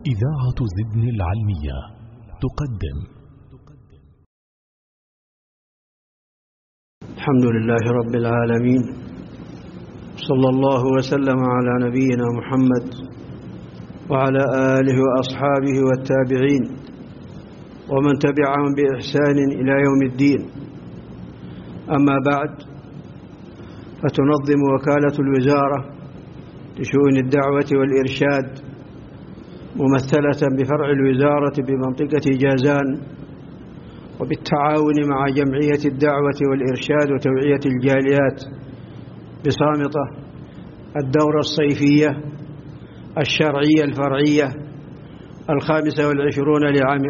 إذاعة زدن العلمية تقدم. الحمد لله رب العالمين، صلى الله وسلم على نبينا محمد وعلى آله وأصحابه والتابعين ومن تبعهم بإحسان إلى يوم الدين. أما بعد، فتنظم وكالة الوزارة لشؤون الدعوة والإرشاد ممثلة بفرع الوزارة بمنطقة جازان وبالتعاون مع جمعية الدعوة والإرشاد وتوعية الجاليات بصامتة الدورة الصيفية الشرعية الفرعية 25 لعام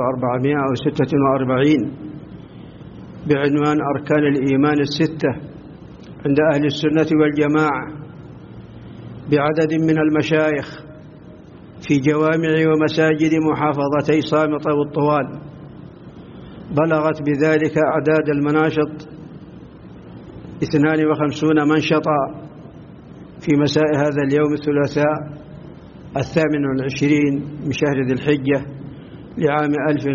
1446 بعنوان أركان الإيمان الستة عند أهل السنة والجماعة، بعدد من المشايخ في جوامع ومساجد محافظتي صامتة والطوال. بلغت بذلك أعداد المناشط 52 منشطا في مساء هذا اليوم الثلاثاء 28 من شهر ذي الحجة لعام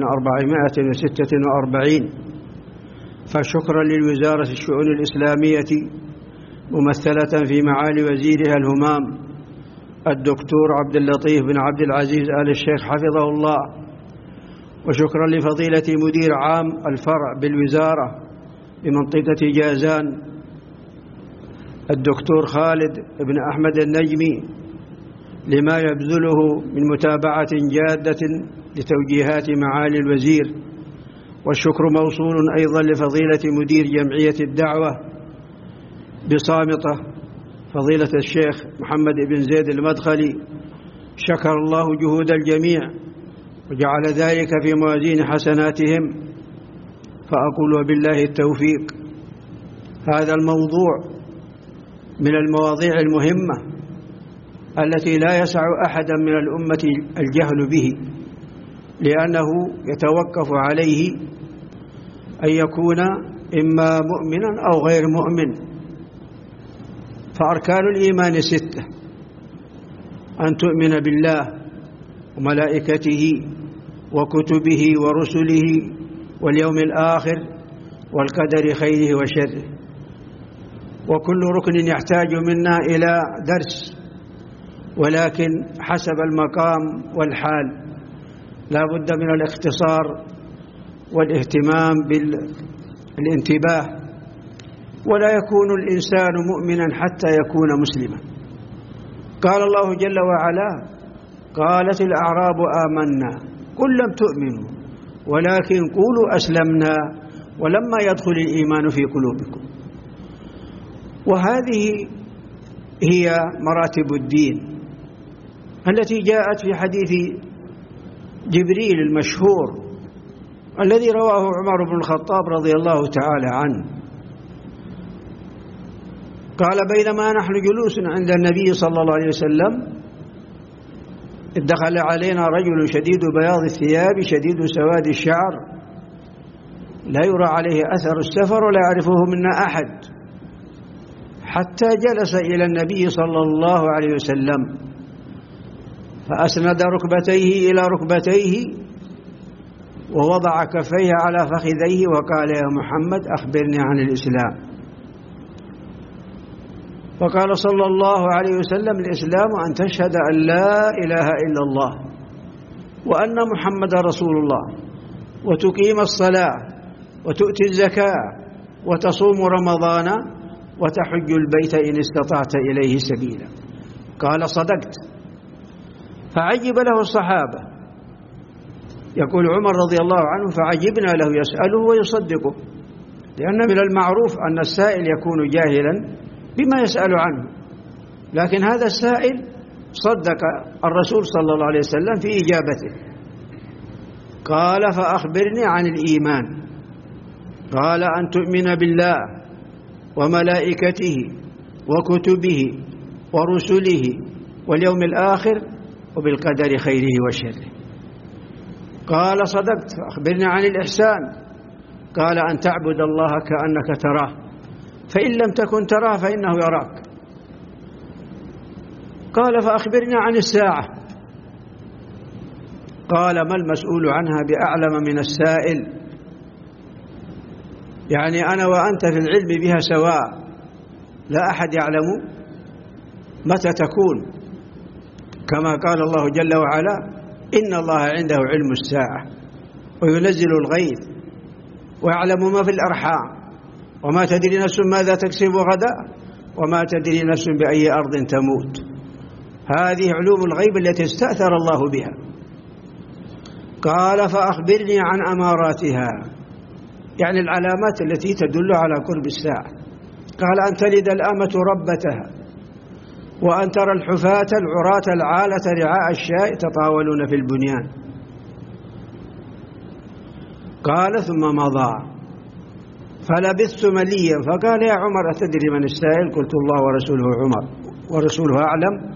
1446. فشكرا للوزارة الشؤون الإسلامية ممثلة في معالي وزيرها الهمام الدكتور عبد اللطيف بن عبد العزيز آل الشيخ حفظه الله، وشكرا لفضيلة مدير عام الفرع بالوزارة بمنطقة جازان الدكتور خالد بن أحمد النجمي لما يبذله من متابعة جادة لتوجيهات معالي الوزير. والشكر موصول أيضا لفضيلة مدير جمعية الدعوة بصامتة فضيلة الشيخ محمد بن زيد المدخلي، شكر الله جهود الجميع وجعل ذلك في موازين حسناتهم، فأقول وبالله التوفيق. هذا الموضوع من المواضيع المهمة التي لا يسع أحدا من الأمة الجهل به، لأنه يتوقف عليه أن يكون إما مؤمنا أو غير مؤمن. فأركان الإيمان 6: أن تؤمن بالله وملائكته وكتبه ورسله واليوم الآخر والقدر خيره وشره. وكل ركن يحتاج منا إلى درس، ولكن حسب المقام والحال لا بد من الاختصار والاهتمام بالانتباه. ولا يكون الإنسان مؤمنا حتى يكون مسلما. قال الله جل وعلا: قالت الأعراب آمنا قل لم تؤمنوا ولكن قولوا أسلمنا ولما يدخل الإيمان في قلوبكم. وهذه هي مراتب الدين التي جاءت في حديث جبريل المشهور الذي رواه عمر بن الخطاب رضي الله تعالى عنه. قال: بينما نحن جلوس عند النبي صلى الله عليه وسلم دخل علينا رجل شديد بياض الثياب شديد سواد الشعر لا يرى عليه أثر السفر ولا يعرفه منا أحد، حتى جلس إلى النبي صلى الله عليه وسلم فأسند ركبتيه إلى ركبتيه ووضع كفيه على فخذيه وقال: يا محمد أخبرني عن الإسلام. فقال صلى الله عليه وسلم: الإسلام أن تشهد أن لا إله إلا الله وأن محمد رسول الله وتقيم الصلاة وتؤتي الزكاة وتصوم رمضان وتحج البيت إن استطعت إليه سبيلا. قال: صدقت. فعجب له الصحابة. يقول عمر رضي الله عنه: فعجبنا له يسأله ويصدقه، لأن من المعروف أن السائل يكون جاهلا بما يسأل عنه، لكن هذا السائل صدق الرسول صلى الله عليه وسلم في إجابته. قال: فأخبرني عن الإيمان. قال: أن تؤمن بالله وملائكته وكتبه ورسله واليوم الآخر وبالقدر خيره وشره. قال: صدقت. فأخبرني عن الإحسان. قال: أن تعبد الله كأنك تراه، فإن لم تكن تراه فإنه يراك. قال: فأخبرنا عن الساعة. قال ما المسؤول عنها بأعلم من السائل، يعني أنا وأنت في العلم بها سواء، لا أحد يعلم متى تكون، كما قال الله جل وعلا إن الله عنده علم الساعة وينزل الغيث ويعلم ما في الأرحام وما تدري نفس ماذا تكسب غدا وما تدري نفس بأي أرض تموت. هذه علوم الغيب التي استأثر الله بها. قال فأخبرني عن أماراتها، يعني العلامات التي تدل على قرب الساعة. قال أن تلد الأمة ربتها وأن ترى الحفاة العراة العالة رعاء الشاء تطاولون في البنيان. قال ثم مضى فلبثت مليا فقال يا عمر أتدري من السائل؟ قلت الله ورسوله أعلم،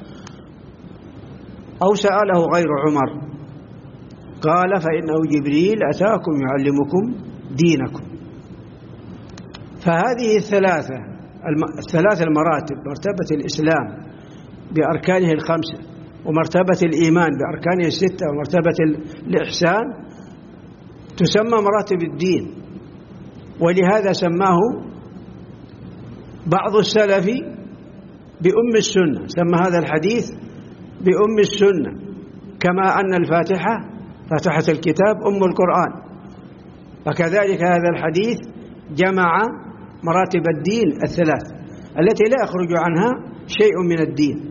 أو سأله غير عمر؟ قال فإنه جبريل أتاكم يعلمكم دينكم. فهذه الثلاث المراتب، مرتبة الإسلام بأركانه الخمسة، ومرتبة الإيمان بأركانه الستة، ومرتبة الإحسان، تسمى مراتب الدين. ولهذا سماه بعض السلف بأم السنة، سمى هذا الحديث بأم السنة، كما أن الفاتحة فاتحة الكتاب أم القرآن، فكذلك هذا الحديث جمع مراتب الدين الثلاث التي لا يخرج عنها شيء من الدين.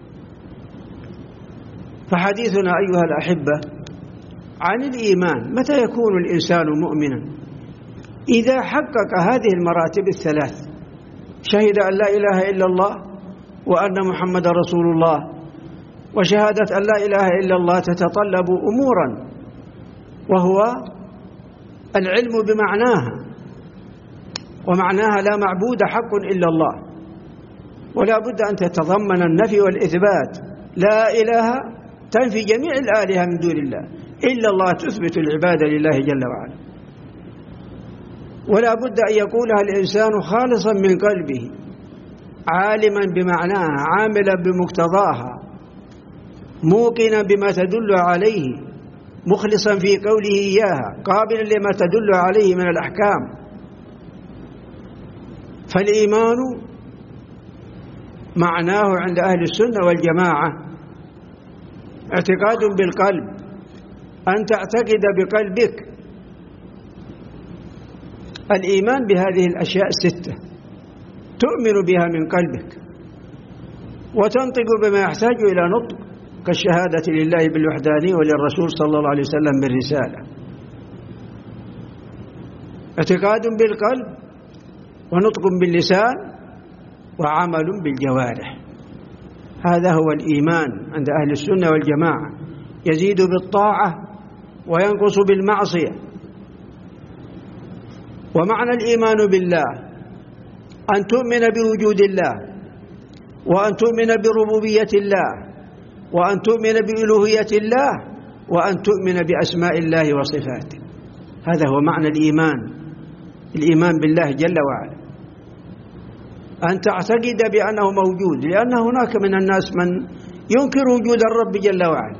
فحديثنا أيها الأحبة عن الإيمان، متى يكون الإنسان مؤمنا؟ إذا حقق هذه المراتب الثلاث، شهد أن لا إله إلا الله وأن محمد رسول الله، وشهادة أن لا إله إلا الله تتطلب أمورا، وهو العلم بمعناها، ومعناها لا معبود حق إلا الله، ولا بد أن تتضمن النفي والإثبات. لا إله تنفي جميع الآلهة من دون الله، إلا الله تثبت العبادة لله جل وعلا. ولا بد أن يقولها الإنسان خالصا من قلبه، عالما بمعناها، عاملا بمقتضاها، موقنا بما تدل عليه، مخلصا في قوله إياها، قابلا لما تدل عليه من الأحكام. فالإيمان معناه عند أهل السنة والجماعة اعتقاد بالقلب، أن تعتقد بقلبك الإيمان بهذه الأشياء الستة، تؤمن بها من قلبك وتنطق بما يحتاج إلى نطق، كالشهادة لله بالوحدانية وللرسول صلى الله عليه وسلم بالرسالة. اعتقاد بالقلب ونطق باللسان وعمل بالجوارح، هذا هو الإيمان عند أهل السنة والجماعة، يزيد بالطاعة وينقص بالمعصية. ومعنى الإيمان بالله أن تؤمن بوجود الله، وأن تؤمن بربوبية الله، وأن تؤمن بألوهية الله، وأن تؤمن بأسماء الله وصفاته. هذا هو معنى الإيمان بالله جل وعلا، أن تعتقد بأنه موجود، لأن هناك من الناس من ينكر وجود الرب جل وعلا.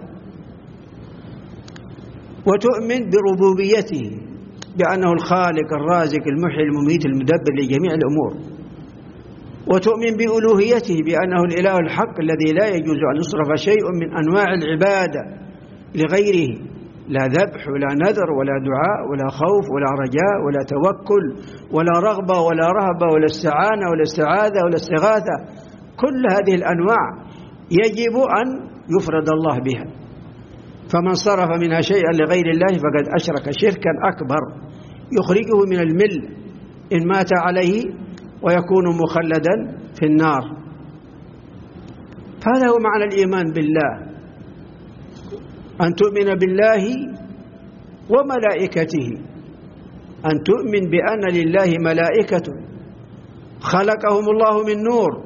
وتؤمن بربوبيته، بأنه الخالق الرازق المحيي المميت المدبر لجميع الأمور. وتؤمن بألوهيته، بأنه الإله الحق الذي لا يجوز أن يصرف شيء من أنواع العبادة لغيره، لا ذبح ولا نذر ولا دعاء ولا خوف ولا رجاء ولا توكل ولا رغبة ولا رهبة ولا استعانة ولا استعاذة ولا استغاثة. كل هذه الأنواع يجب أن يفرد الله بها، فمن صرف منها شيئا لغير الله فقد أشرك شركا أكبر يخرجه من الملة إن مات عليه ويكون مخلدا في النار. فهذا هو معنى الإيمان بالله، أن تؤمن بالله وملائكته، أن تؤمن بأن لله ملائكة خلقهم الله من نور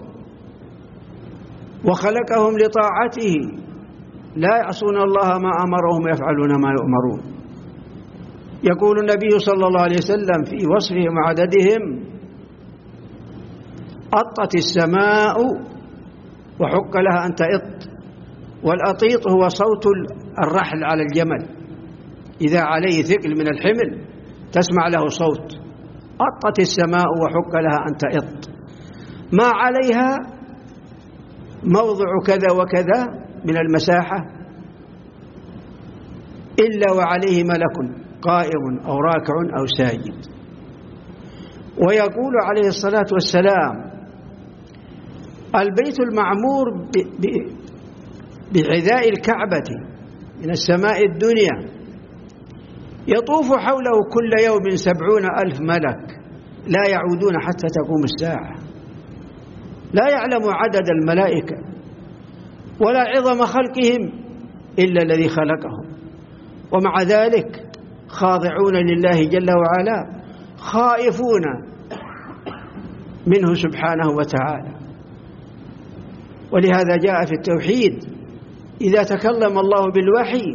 وخلقهم لطاعته، لا يعصون الله ما أمرهم ويفعلون ما يؤمرون. يقول النبي صلى الله عليه وسلم في وصفهم وعددهم: أطت السماء وحق لها أن تئط، والأطيط هو صوت الرحل على الجمل إذا عليه ثقل من الحمل تسمع له صوت. أطت السماء وحق لها أن تئط، ما عليها موضع كذا وكذا من المساحة إلا وعليه ملك قائم أو راكع أو ساجد. ويقول عليه الصلاة والسلام: البيت المعمور بحذاء الكعبة من السماء الدنيا يطوف حوله كل يوم 70,000 ملك لا يعودون حتى تقوم الساعة، لا يعلم عدد الملائكة ولا عظم خلقهم إلا الذي خلقهم، ومع ذلك خاضعون لله جل وعلا خائفون منه سبحانه وتعالى. ولهذا جاء في التوحيد: إذا تكلم الله بالوحي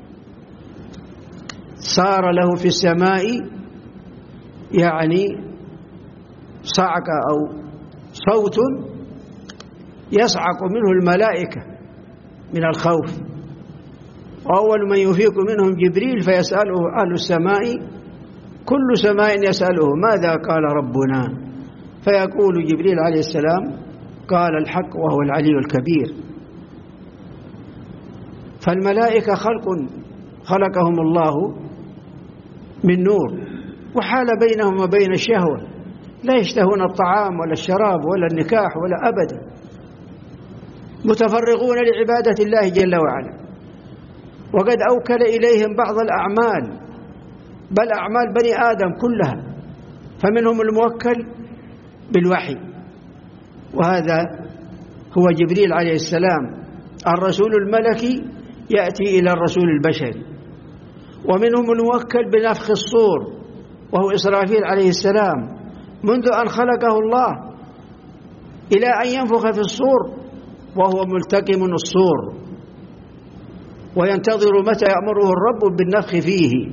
صار له في السماء يعني صعقة أو صوت يصعق منه الملائكة من الخوف، وأول من يفيق منهم جبريل فيسأله أهل السماء، كل سماء يسأله: ماذا قال ربنا؟ فيقول جبريل عليه السلام: قال الحق وهو العلي الكبير. فالملائكة خلقهم الله من نور، وحال بينهم وبين الشهوة، لا يشتهون الطعام ولا الشراب ولا النكاح ولا أبدا، متفرغون لعبادة الله جل وعلا. وقد أوكل إليهم بعض الأعمال، بل أعمال بني آدم كلها، فمنهم الموكل بالوحي، وهذا هو جبريل عليه السلام الرسول الملكي يأتي إلى الرسول البشري. ومنهم الموكل بنفخ الصور وهو إسرافيل عليه السلام، منذ أن خلقه الله إلى أن ينفخ في الصور وهو ملتقم الصور وينتظر متى يأمره الرب بالنفخ فيه.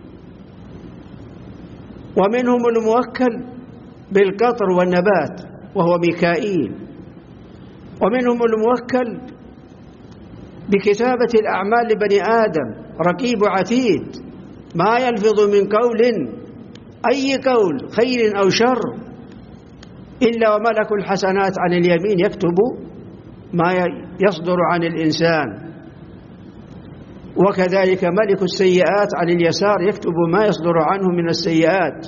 ومنهم الموكل بالقطر والنبات وهو ميكائيل. ومنهم الموكل بكتابة الأعمال لبني آدم رقيب عتيد، ما يلفظ من قول أي قول خير أو شر إلا وملك الحسنات عن اليمين يكتب ما يصدر عن الإنسان، وكذلك ملك السيئات عن اليسار يكتب ما يصدر عنه من السيئات.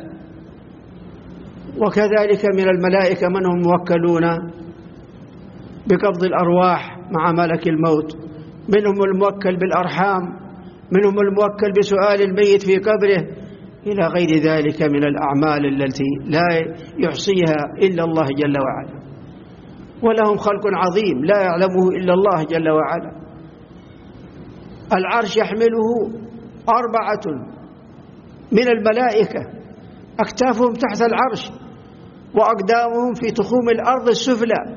وكذلك من الملائكة من هم موكلون بقبض الأرواح مع ملك الموت، منهم الموكل بالأرحام، منهم الموكل بسؤال الميت في قبره، إلى غير ذلك من الأعمال التي لا يحصيها إلا الله جل وعلا. ولهم خلق عظيم لا يعلمه إلا الله جل وعلا. العرش يحمله 4 من الملائكة، أكتافهم تحت العرش وأقدامهم في تخوم الأرض السفلى.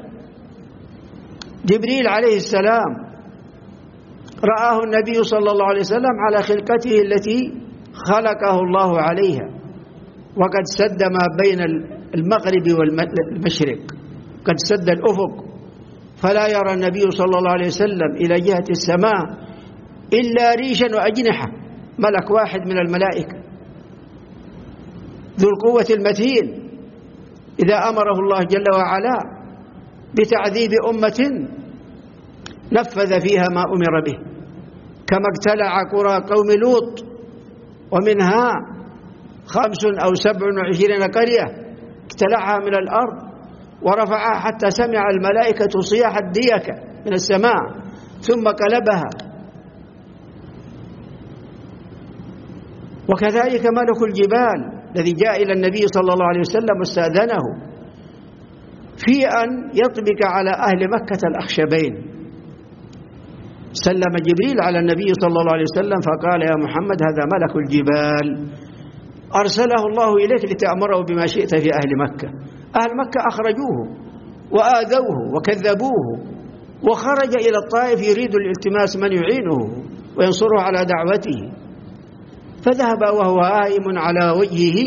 جبريل عليه السلام رآه النبي صلى الله عليه وسلم على خلقته التي خلقه الله عليها، وقد سد ما بين المغرب والمشرق، قد سد الأفق، فلا يرى النبي صلى الله عليه وسلم إلى جهة السماء إلا ريشا وأجنحة، ملك واحد من الملائكة ذو القوة المتين، إذا أمره الله جل وعلا بتعذيب أمة نفذ فيها ما أمر به، كما ابتلع قرى قوم لوط ومنها 25 أو 27 قرية ابتلعها من الأرض ورفعها حتى سمع الملائكة صياح الديكة من السماء ثم قلبها. وكذلك ملك الجبال الذي جاء إلى النبي صلى الله عليه وسلم واستأذنه في أن يطبق على أهل مكة الأخشبين، سلم جبريل على النبي صلى الله عليه وسلم فقال: يا محمد هذا ملك الجبال أرسله الله إليك لتأمره بما شئت في أهل مكة. أهل مكة أخرجوه وآذوه وكذبوه، وخرج إلى الطائف يريد الالتماس من يعينه وينصره على دعوته، فذهب وهو هائم على وجهه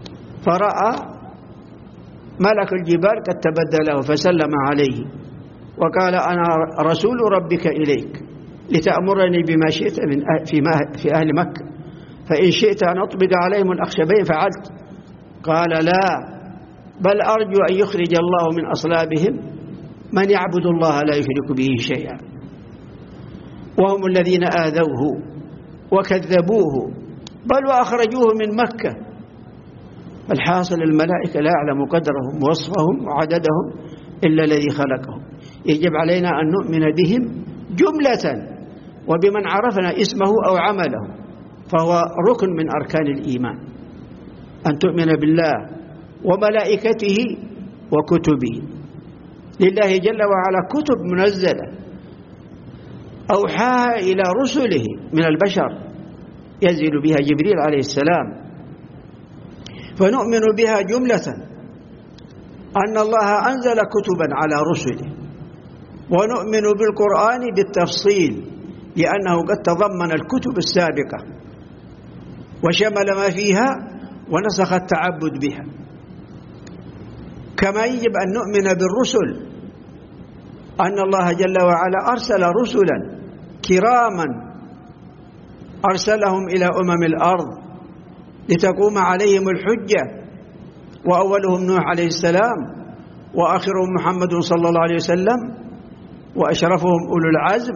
فرأى ملك الجبال قد تبدله فسلم عليه وقال أنا رسول ربك إليك لتأمرني بما شئت في أهل مكة، فإن شئت أن أطبق عليهم الأخشبين فعلت. قال لا، بل أرجو أن يخرج الله من أصلابهم من يعبد الله لا يشرك به شيئا، وهم الذين آذوه وكذبوه بل وأخرجوه من مكة. الحاصل الملائكة لا يعلم قدرهم ووصفهم وعددهم إلا الذي خلقهم. يجب علينا أن نؤمن بهم جملة وبمن عرفنا اسمه أو عمله، فهو ركن من أركان الإيمان، أن تؤمن بالله وملائكته وكتبه. لله جل وعلا كتب منزلة أوحاها إلى رسله من البشر ينزل بها جبريل عليه السلام، فنؤمن بها جملة، أن الله أنزل كتبا على رسله، ونؤمن بالقرآن بالتفصيل لأنه قد تضمن الكتب السابقة وشمل ما فيها ونسخ التعبد بها. كما يجب أن نؤمن بالرسل، أن الله جل وعلا أرسل رسلا كراما أرسلهم إلى الأرض لتقوم عليهم الحجة، وأولهم نوح عليه السلام، وآخرهم محمد صلى الله عليه وسلم، وأشرفهم أولو العزم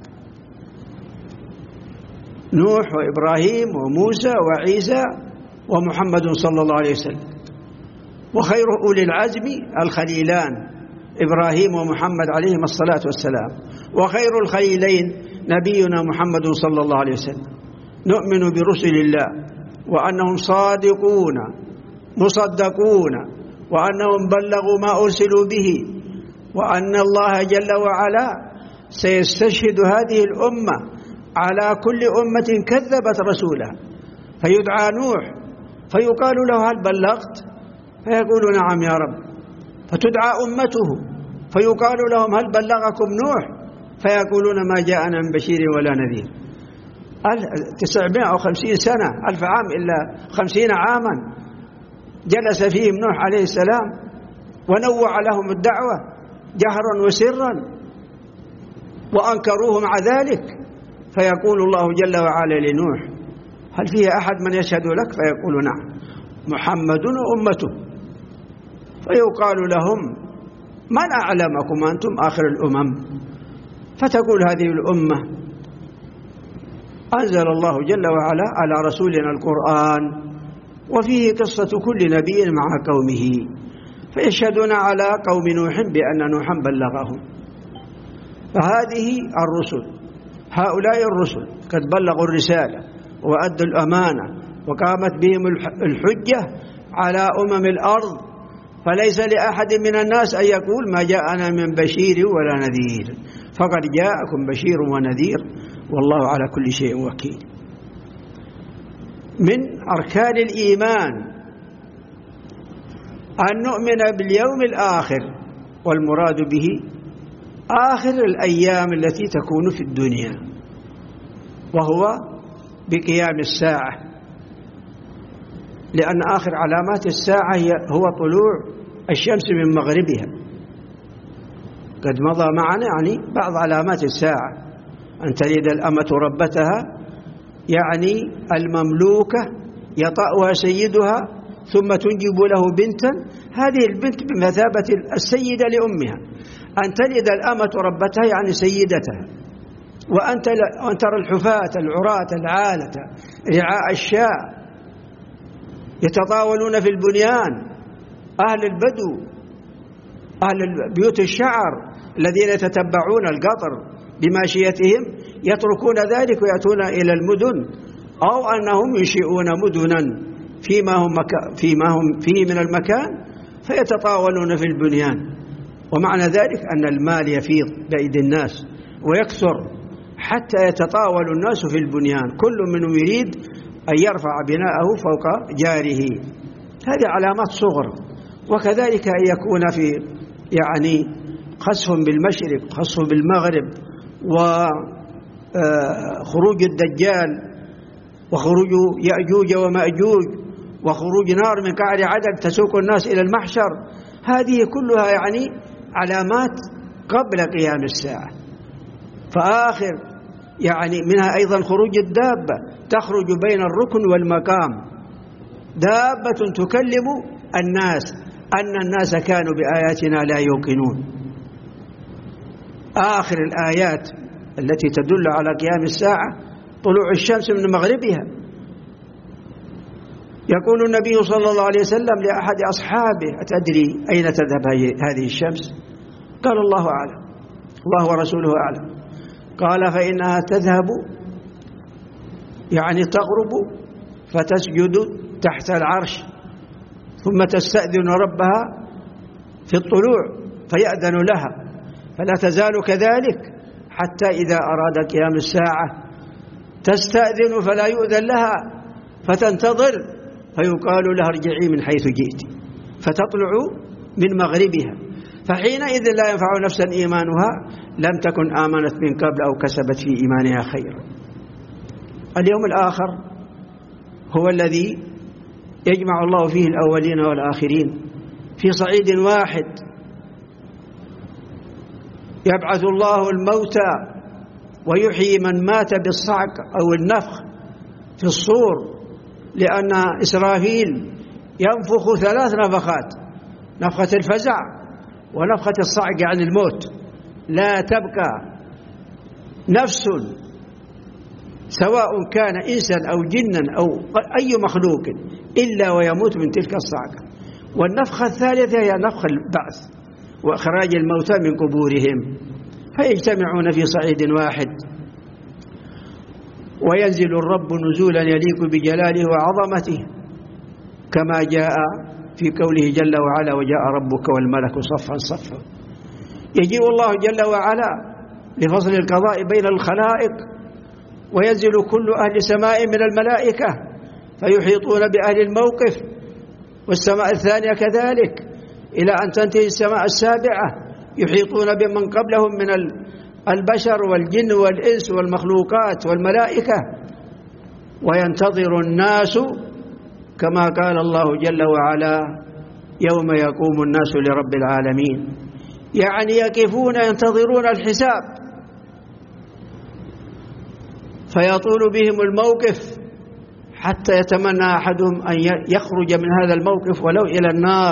نوح وإبراهيم وموسى وعيسى ومحمد صلى الله عليه وسلم. وخير أولي العزم الخليلان إبراهيم ومحمد عليهم الصلاة والسلام، وخير الخليلين نبينا محمد صلى الله عليه وسلم. نؤمن برسل الله وأنهم صادقون مصدقون، وأنهم بلغوا ما أرسلوا به، وأن الله جل وعلا سيستشهد هذه الأمة على كل أمة كذبت رسولها، فيدعى نوح فيقال له هل بلغت؟ فيقول نعم يا رب، فتدعى أمته فيقال لهم هل بلغكم نوح؟ فيقولون ما جاءنا من بشير ولا نذير. 950 سنة 1000 عام إلا 50 عاما جلس فيهم نوح عليه السلام ونوع لهم الدعوة جهرا وسرا وأنكروه مع ذلك، فيقول الله جل وعلا لنوح هل فيه أحد من يشهد لك؟ فيقول نعم محمد وأمته. فيقال لهم من أعلمكم أنتم آخر الأمم؟ فتقول هذه الأمة أنزل الله جل وعلا على رسولنا القرآن وفيه قصة كل نبي مع قومه، فيشهدون على قوم نوح بأن نوحا بلغهم. فهذه الرسل، هؤلاء الرسل قد بلغوا الرسالة وأدوا الأمانة وقامت بهم الحجة على الأرض، فليس لأحد من الناس أن يقول ما جاءنا من بشير ولا نذير، فقد جاءكم بشير ونذير والله على كل شيء وكيل. من أركان الإيمان أن نؤمن باليوم الآخر، والمراد به آخر الأيام التي تكون في الدنيا، وهو بقيام الساعة، لأن آخر علامات الساعة هو طلوع الشمس من مغربها. قد مضى معنا يعني بعض علامات الساعة، أن تلد الأمة ربتها، يعني المملوكة يطأها سيدها ثم تنجب له بنتا، هذه البنت بمثابة السيدة لأمها. أن تلد الأمة ربتها يعني سيدتها، وأن ترى الحفاة العراة العالة رعاء الشاء يتطاولون في البنيان، أهل البدو أهل بيوت الشعر الذين يتتبعون القطر بماشيتهم يتركون ذلك ويأتون إلى المدن، أو أنهم ينشئون مدنا فيما هم فيه من المكان فيتطاولون في البنيان. ومعنى ذلك أن المال يفيض بأيدي الناس ويكثر حتى يتطاول الناس في البنيان، كل من يريد أن يرفع بناءه فوق جاره. هذه علامات صغر. وكذلك أن يكون في يعني خسف بالمشرق خسف بالمغرب، وخروج الدجال، وخروج يأجوج ومأجوج، وخروج نار من قعر عدن تسوق الناس إلى المحشر. هذه كلها يعني علامات قبل قيام الساعة. فآخر يعني منها أيضا خروج الدابة، تخرج بين الركن والمقام، دابة تكلم الناس أن الناس كانوا بآياتنا لا يوقنون. آخر الآيات التي تدل على قيام الساعة طلوع الشمس من مغربها. يقول النبي صلى الله عليه وسلم لأحد أصحابه: أتدري أين تذهب هذه الشمس؟ قال: الله أعلم، الله ورسوله أعلم. قال: فإنها تذهب يعني تغرب فتسجد تحت العرش، ثم تستأذن ربها في الطلوع فيأذن لها، فلا تزال كذلك حتى إذا أراد قيام الساعة تستأذن فلا يؤذن لها، فتنتظر فيقال لها: ارجعي من حيث جئت، فتطلع من مغربها. فحينئذ لا ينفع نفسا إيمانها لم تكن آمنت من قبل أو كسبت في إيمانها خيرا. اليوم الآخر هو الذي يجمع الله فيه الأولين والآخرين في صعيد واحد. يبعث الله الموتى ويحيي من مات بالصعق أو النفخ في الصور، لأن إسرافيل ينفخ 3 نفخات: نفخة الفزع ونفخة الصعق عن الموت. لا تبقى نفس سواء كان إنسا أو جنا أو أي مخلوق إلا ويموت من تلك الصعقة. والنفخة الثالثة هي نفخ البعث وإخراج الموتى من قبورهم، فيجتمعون في صعيد واحد، وينزل الرب نزولا يليق بجلاله وعظمته، كما جاء في قوله جل وعلا: وجاء ربك والملك صفا صفا. يجيء الله جل وعلا لفصل القضاء بين الخلائق، وينزل كل أهل سماء من الملائكة فيحيطون بأهل الموقف، والسماء الثانية كذلك، إلى أن تنتهي السماء السابعة يحيطون بمن قبلهم من البشر والجن والإنس والمخلوقات والملائكة. وينتظر الناس كما قال الله جل وعلا: يوم يقوم الناس لرب العالمين، يعني يقفون ينتظرون الحساب، فيطول بهم الموقف حتى يتمنى أحدهم أن يخرج من هذا الموقف ولو إلى النار،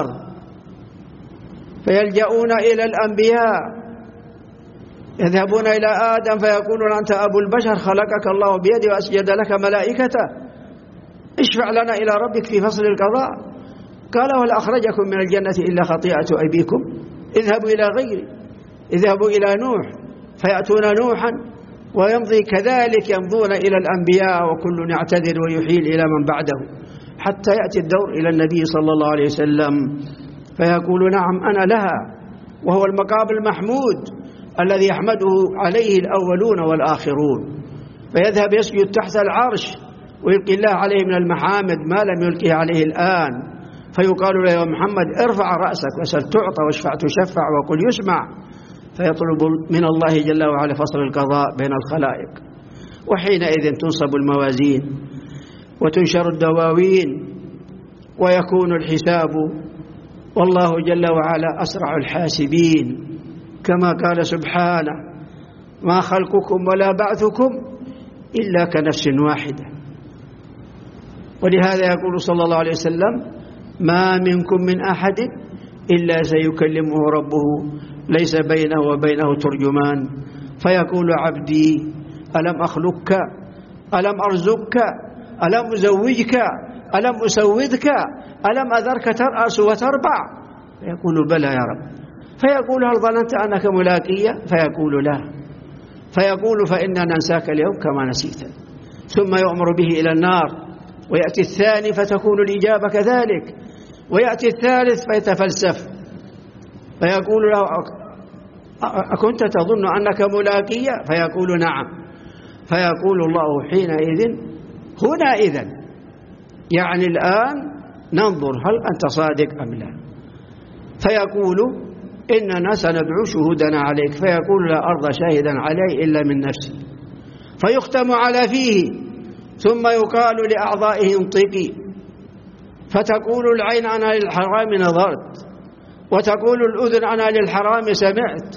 فيلجؤون إلى الأنبياء، يذهبون إلى آدم فيقولون: أنت أبو البشر، خلقك الله بيده وأسجد لك ملائكته، اشفع لنا إلى ربك في فصل القضاء. قال: ولا أخرجكم من الجنة إلا خطيئة أبيكم، اذهبوا إلى غيري، اذهبوا إلى نوح، فيأتون نوحا، ويمضي كذلك يمضون إلى الأنبياء، وكل يعتذر ويحيل إلى من بعده، حتى يأتي الدور إلى النبي صلى الله عليه وسلم فيقول: نعم أنا لها. وهو المقام المحمود الذي يحمده عليه الأولون والآخرون، فيذهب يسجد تحت العرش ويلقي الله عليه من المحامد ما لم يلقيه عليه الآن، فيقال له: يا محمد ارفع رأسك وسل تعطى واشفع تشفع وقل يسمع، فيطلب من الله جل وعلا فصل القضاء بين الخلائق. وحينئذ تنصب الموازين وتنشر الدواوين ويكون الحساب، والله جل وعلا أسرع الحاسبين، كما قال سبحانه: ما خلقكم ولا بعثكم إلا كنفس واحدة. ولهذا يقول صلى الله عليه وسلم: ما منكم من أحد إلا سيكلمه ربه ليس بينه وبينه ترجمان، فيقول: عبدي ألم أخلقك، ألم أرزقك، ألم أزوجك، ألم أسودك، ألم أذرك ترأس وتربع؟ فيقول: بلى يا رب. فيقول: هل ظننت أنك ملاقية؟ فيقول: لا. فيقول: فإننا ننساك اليوم كما نسيت. ثم يؤمر به إلى النار، ويأتي الثاني فتكون الإجابة كذلك، ويأتي الثالث فيتفلسف، فيقول له: أكنت تظن أنك ملاقية؟ فيقول: نعم. فيقول الله حينئذ: هنا إذن، يعني الآن ننظر هل أنت صادق أم لا. فيقول: إننا سندعو شهودنا عليك. فيقول: لا أرضى شاهدا علي إلا من نفسي. فيختم على فيه، ثم يقال لأعضائه: انطقي. فتقول العين: أنا للحرام نظرت، وتقول الأذن: أنا للحرام سمعت،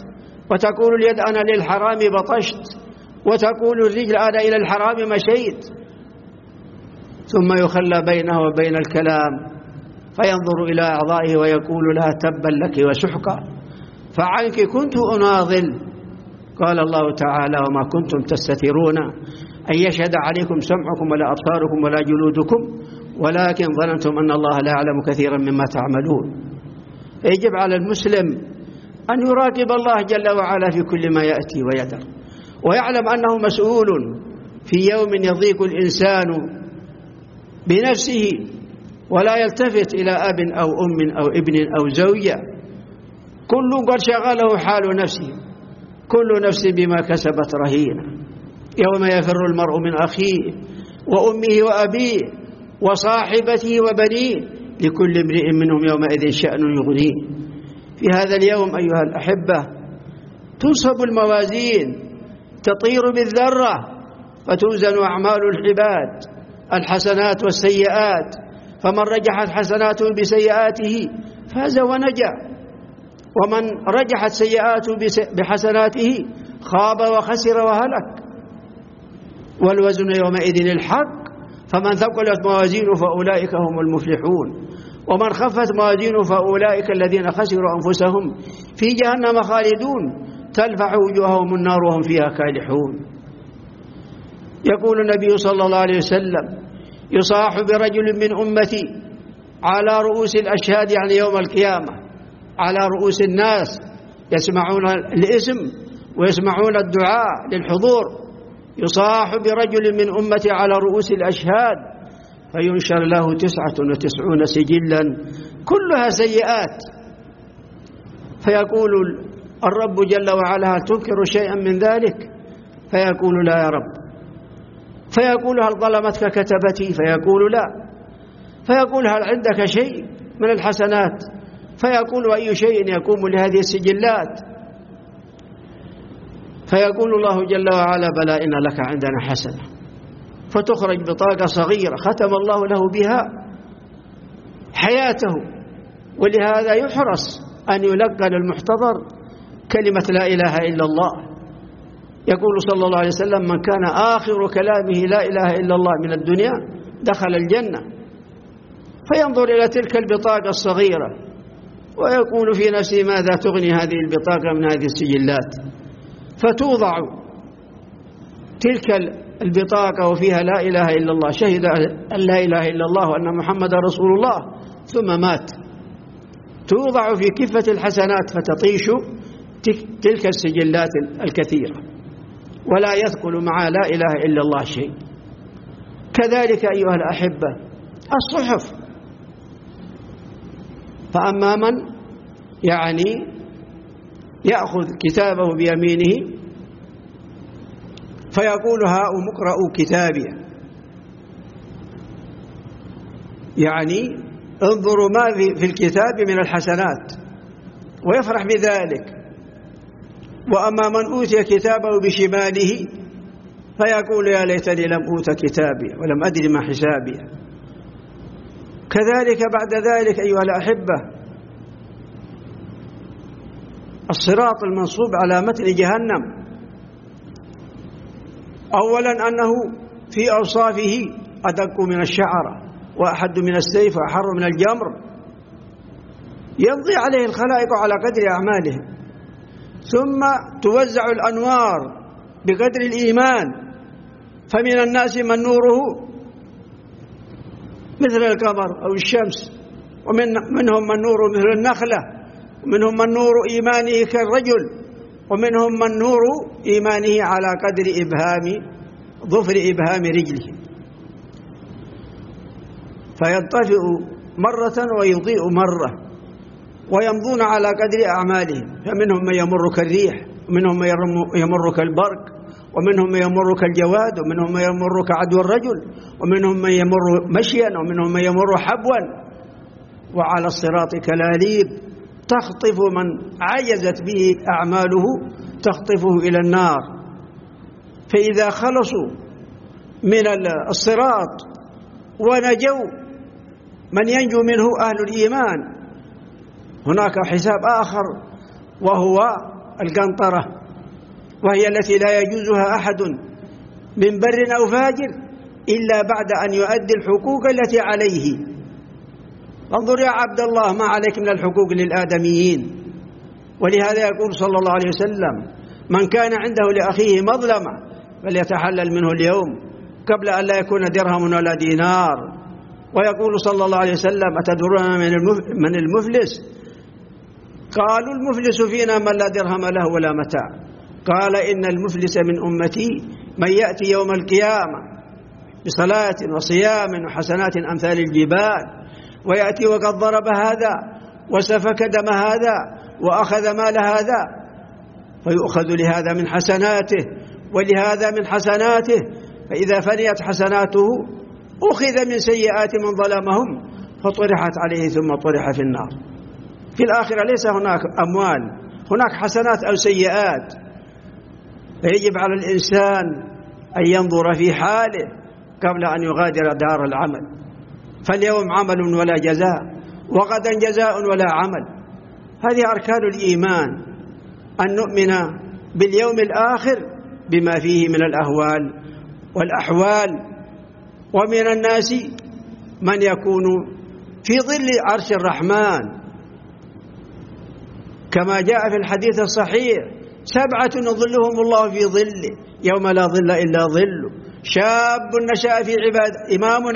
وتقول اليد أنا للحرام بطشت، وتقول الرجل أنا إلى الحرام مشيت، ثم يخلى بينه وبين الكلام فينظر إلى أعضائه ويقول لها تبا لك وسحقا فعنك كنت أناضل. قال الله تعالى وما كنتم تستترون أن يشهد عليكم سمعكم ولا أبصاركم ولا جلودكم ولكن ظننتم أن الله لا يعلم كثيرا مما تعملون. يجب على المسلم أن يراقب الله جل وعلا في كل ما يأتي ويدر، ويعلم أنه مسؤول في يوم يضيق الإنسان بنفسه ولا يلتفت إلى أب أو أم أو ابن أو زوجة، كل قد شغله حال نفسه، كل نفس بما كسبت رهينة. يوم يفر المرء من أخيه وأمه وأبيه وصاحبته وبنيه لكل امرئ منهم يومئذ شأن يغنيه. في هذا اليوم أيها الأحبة تنصب الموازين، تطير بالذرة فتوزن أعمال العباد الحسنات والسيئات، فمن رجحت حسناته بسيئاته فاز ونجا، ومن رجحت سيئاته بحسناته خاب وخسر وهلك. والوزن يومئذ الحق، فمن ثقلت موازينه فأولئك هم المفلحون، ومن خفت موازينه فأولئك الذين خسروا أنفسهم في جهنم خالدون تلفح وجوههم النار وهم فيها كالحون. يقول النبي صلى الله عليه وسلم يصاح برجل من أمتي على رؤوس الأشهاد، يعني يوم القيامة على رؤوس الناس يسمعون الاسم ويسمعون الدعاء للحضور، يصاح برجل من أمتي على رؤوس الأشهاد فينشر له 99 سجلا كلها سيئات، فيقول الرب جل وعلا هل تنكر شيئا من ذلك؟ فيقول لا يا رب. فيقول هل ظلمتك كتبتي؟ فيقول لا. فيقول هل عندك شيء من الحسنات؟ فيقول وأي شيء يقوم لهذه السجلات؟ فيقول الله جل وعلا بلى إن لك عندنا حسنة، فتخرج بطاقة صغيرة ختم الله له بها حياته، ولهذا يحرص أن يلقن المحتضر كلمة لا إله إلا الله. يقول صلى الله عليه وسلم من كان آخر كلامه لا إله إلا الله من الدنيا دخل الجنة. فينظر إلى تلك البطاقة الصغيرة ويقول في نفسه ماذا تغني هذه البطاقة من هذه السجلات؟ فتوضع تلك البطاقة وفيها لا إله إلا الله، شهد أن لا إله إلا الله وأن محمد رسول الله ثم مات. توضع في كفة الحسنات فتطيش تلك السجلات الكثيرة ولا يثقل مع لا إله إلا الله شيء. كذلك أيها الأحبة الصحف، فأما من يعني يأخذ كتابه بيمينه فيقول هاؤم اقرءوا كتابي، يعني انظروا ما في الكتاب من الحسنات ويفرح بذلك. وأما من أوتي كتابه بشماله فيقول يا ليتني لم أوت كتابي ولم أدر ما حسابي. كذلك بعد ذلك أيها الأحبة الصراط المنصوب على متن جهنم، أولا أنه في أوصافه أدق من الشعر وأحد من السيف وأحر من الجمر، يمضي عليه الخلائق على قدر أعمالهم، ثم توزع الأنوار بقدر الإيمان، فمن الناس من نوره مثل القمر أو الشمس، ومنهم من نوره مثل النخلة، ومنهم من نور إيمانه كالرجل، ومنهم من نور إيمانه على قدر ظفر إبهام رجله، فينطفئ مرة ويضيء مرة، ويمضون على قدر أعمالهم، فمنهم من يمر كالريح، ومنهم من يمر كالبرق، ومنهم من يمر كالجواد، ومنهم من يمر كعدو الرجل، ومنهم من يمر مشيا، ومنهم من يمر حبوا. وعلى الصراط كلاليب تخطف من عجزت به أعماله، تخطفه إلى النار. فإذا خلصوا من الصراط ونجوا من ينجو منه أهل الإيمان، هناك حساب آخر وهو القنطرة، وهي التي لا يجوزها أحد من بر أو فاجر إلا بعد أن يؤدي الحقوق التي عليه. انظر يا عبد الله ما عليك من الحقوق للآدميين. ولهذا يقول صلى الله عليه وسلم: من كان عنده لأخيه مظلمة فليتحلل منه اليوم قبل أن لا يكون درهم ولا دينار. ويقول صلى الله عليه وسلم: أتدرون من المفلس؟ قالوا: المفلس فينا من لا درهم له ولا متاع. قال: إن المفلس من أمتي من يأتي يوم القيامة بصلاة وصيام وحسنات أمثال الجبال، ويأتي وقد ضرب هذا وسفك دم هذا وأخذ مال هذا، فيؤخذ لهذا من حسناته ولهذا من حسناته، فإذا فنيت حسناته أخذ من سيئات من ظلمهم فطرحت عليه ثم طرح في النار. في الآخرة ليس هناك أموال، هناك حسنات أو سيئات. فيجب على الإنسان أن ينظر في حاله قبل أن يغادر دار العمل. فاليوم عمل ولا جزاء، وغدا جزاء ولا عمل. هذه أركان الإيمان، أن نؤمن باليوم الآخر بما فيه من الأهوال والأحوال. ومن الناس من يكون في ظل عرش الرحمن كما جاء في الحديث الصحيح: 7 يظلهم الله في ظله يوم لا ظل إلا ظله: شاب نشأ في عبادة،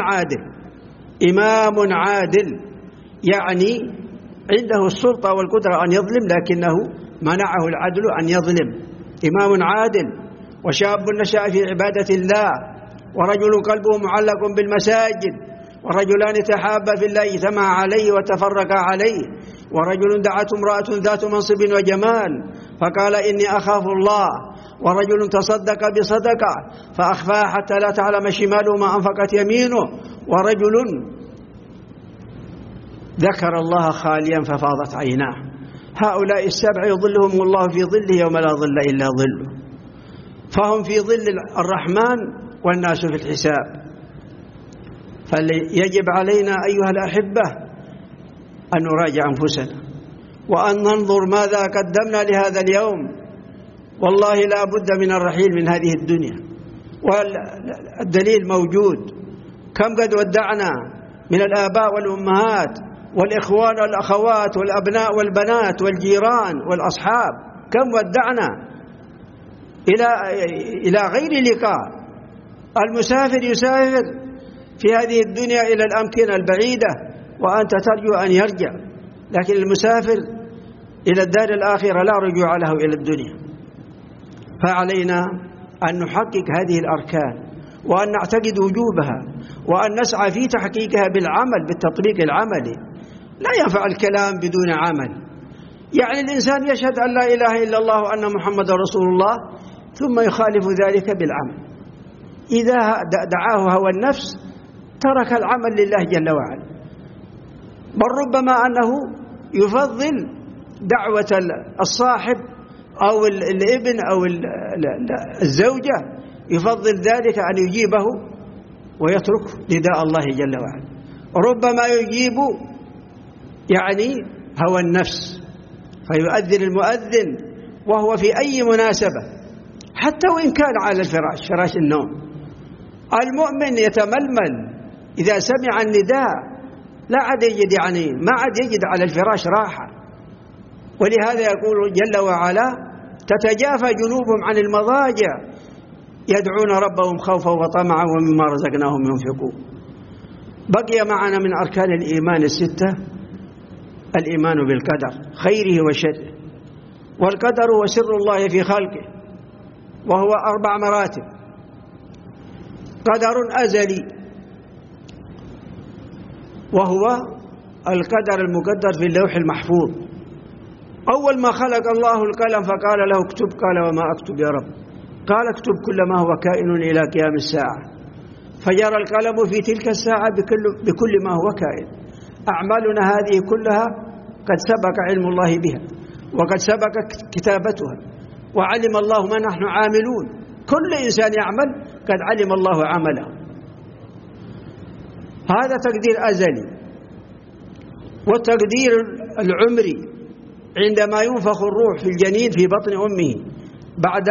إمام عادل، يعني عنده السلطة والقدرة أن يظلم لكنه منعه العدل أن يظلم. إمام عادل، وشاب نشأ في عبادة الله، ورجل قلبه معلق بالمساجد، ورجلان تحابا في الله اجتمعا عليه وتفرقا عليه، ورجل دعته امرأة ذات منصب وجمال فقال: إني أخاف الله، ورجل تصدق بصدقة فأخفاها حتى لا تعلم شماله ما أنفقت يمينه، ورجل ذكر الله خاليا ففاضت عيناه. هؤلاء 7 يظلهم الله في ظله يوم لا ظل إلا ظله، فهم في ظل الرحمن والناس في الحساب. فيجب علينا أيها الأحبة أن نراجع أنفسنا وأن ننظر ماذا قدمنا لهذا اليوم. والله لا بد من الرحيل من هذه الدنيا، والدليل موجود. كم قد ودعنا من الآباء والأمهات والإخوان والأخوات والأبناء والبنات والجيران والأصحاب، كم ودعنا إلى غير لقاء. المسافر يسافر في هذه الدنيا إلى الأمكنة البعيدة وأنت ترجو أن يرجع، لكن المسافر إلى الدار الآخرة لا رجوع له إلى الدنيا. فعلينا أن نحقق هذه الأركان وأن نعتقد وجوبها وأن نسعى في تحقيقها بالعمل، بالتطبيق العملي. لا ينفع الكلام بدون عمل. يعني الإنسان يشهد أن لا إله إلا الله وأن محمد رسول الله ثم يخالف ذلك بالعمل. إذا دعاه هوى النفس ترك العمل لله جل وعلا، بل ربما أنه يفضل دعوة الصاحب أو الابن أو الزوجة، يفضل ذلك أن يجيبه ويترك نداء الله جل وعلا. ربما يجيب يعني هوى النفس فيؤذن المؤذن وهو في أي مناسبة، حتى وإن كان على الفراش، فراش النوم. المؤمن يتململ إذا سمع النداء، لا عاد يجد يعني ما عاد يجد على الفراش راحة. ولهذا يقول جل وعلا: تتجافى جنوبهم عن المضاجع يدعون ربهم خوفا وطمعا ومما رزقناهم ينفقون. بقي معنا من أركان الإيمان 6 الإيمان بالقدر خيره وشره. والقدر هو سر الله في خلقه، وهو 4 مراتب. قدر أزلي، وهو القدر المقدر في اللوح المحفوظ. أول ما خلق الله القلم فقال له اكتب، قال وما أكتب يا رب؟ قال اكتب كل ما هو كائن إلى قيام الساعة. فجرى القلم في تلك الساعة بكل ما هو كائن. أعمالنا هذه كلها قد سبق علم الله بها، وقد سبق كتابتها، وعلم الله ما نحن عاملون. كل إنسان يعمل قد علم الله عمله. هذا تقدير أزلي. والتقدير العمري عندما ينفخ الروح في الجنين في بطن أمه بعد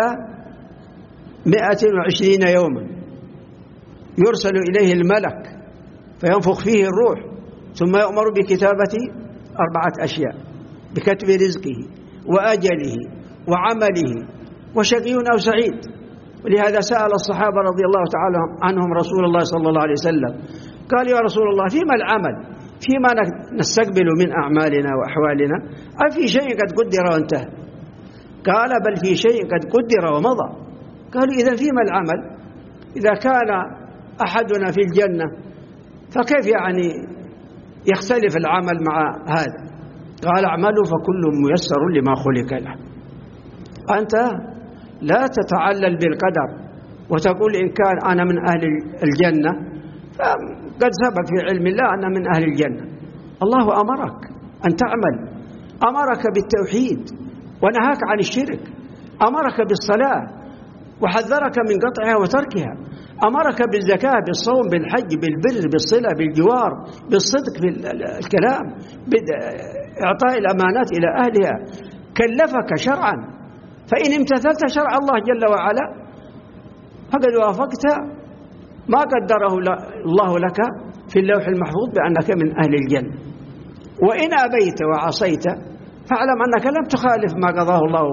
120 يوما يرسل إليه الملك فينفخ فيه الروح، ثم يؤمر بكتابة 4 أشياء: بكتب رزقه وأجله وعمله وشقي أو سعيد. ولهذا سأل الصحابة رضي الله تعالى عنهم رسول الله صلى الله عليه وسلم، قال: يا رسول الله، فيما العمل؟ فيما نستقبل من أعمالنا وأحوالنا؟ أفي شيء قد قدر وانتهى؟ قال: بل في شيء قد قدر ومضى. قالوا: إذن فيما العمل؟ إذا كان أحدنا في الجنة فكيف يعني يختلف العمل مع هذا؟ قال: اعملوا فكل ميسر لما خلق له. أنت لا تتعلل بالقدر وتقول إن كان أنا من أهل الجنة فقد ثبت في علم الله أنا من أهل الجنة. الله أمرك أن تعمل، أمرك بالتوحيد ونهاك عن الشرك، أمرك بالصلاة وحذرك من قطعها وتركها، أمرك بالزكاة، بالصوم، بالحج، بالبر، بالصلة، بالجوار، بالصدق في الكلام، بإعطاء الأمانات إلى أهلها، كلفك شرعا. فإن امتثلت شرع الله جل وعلا فقد وافقت ما قدره الله لك في اللوح المحفوظ بأنك من أهل الجنة. وإن أبيت وعصيت فاعلم أنك لم تخالف ما قضاه الله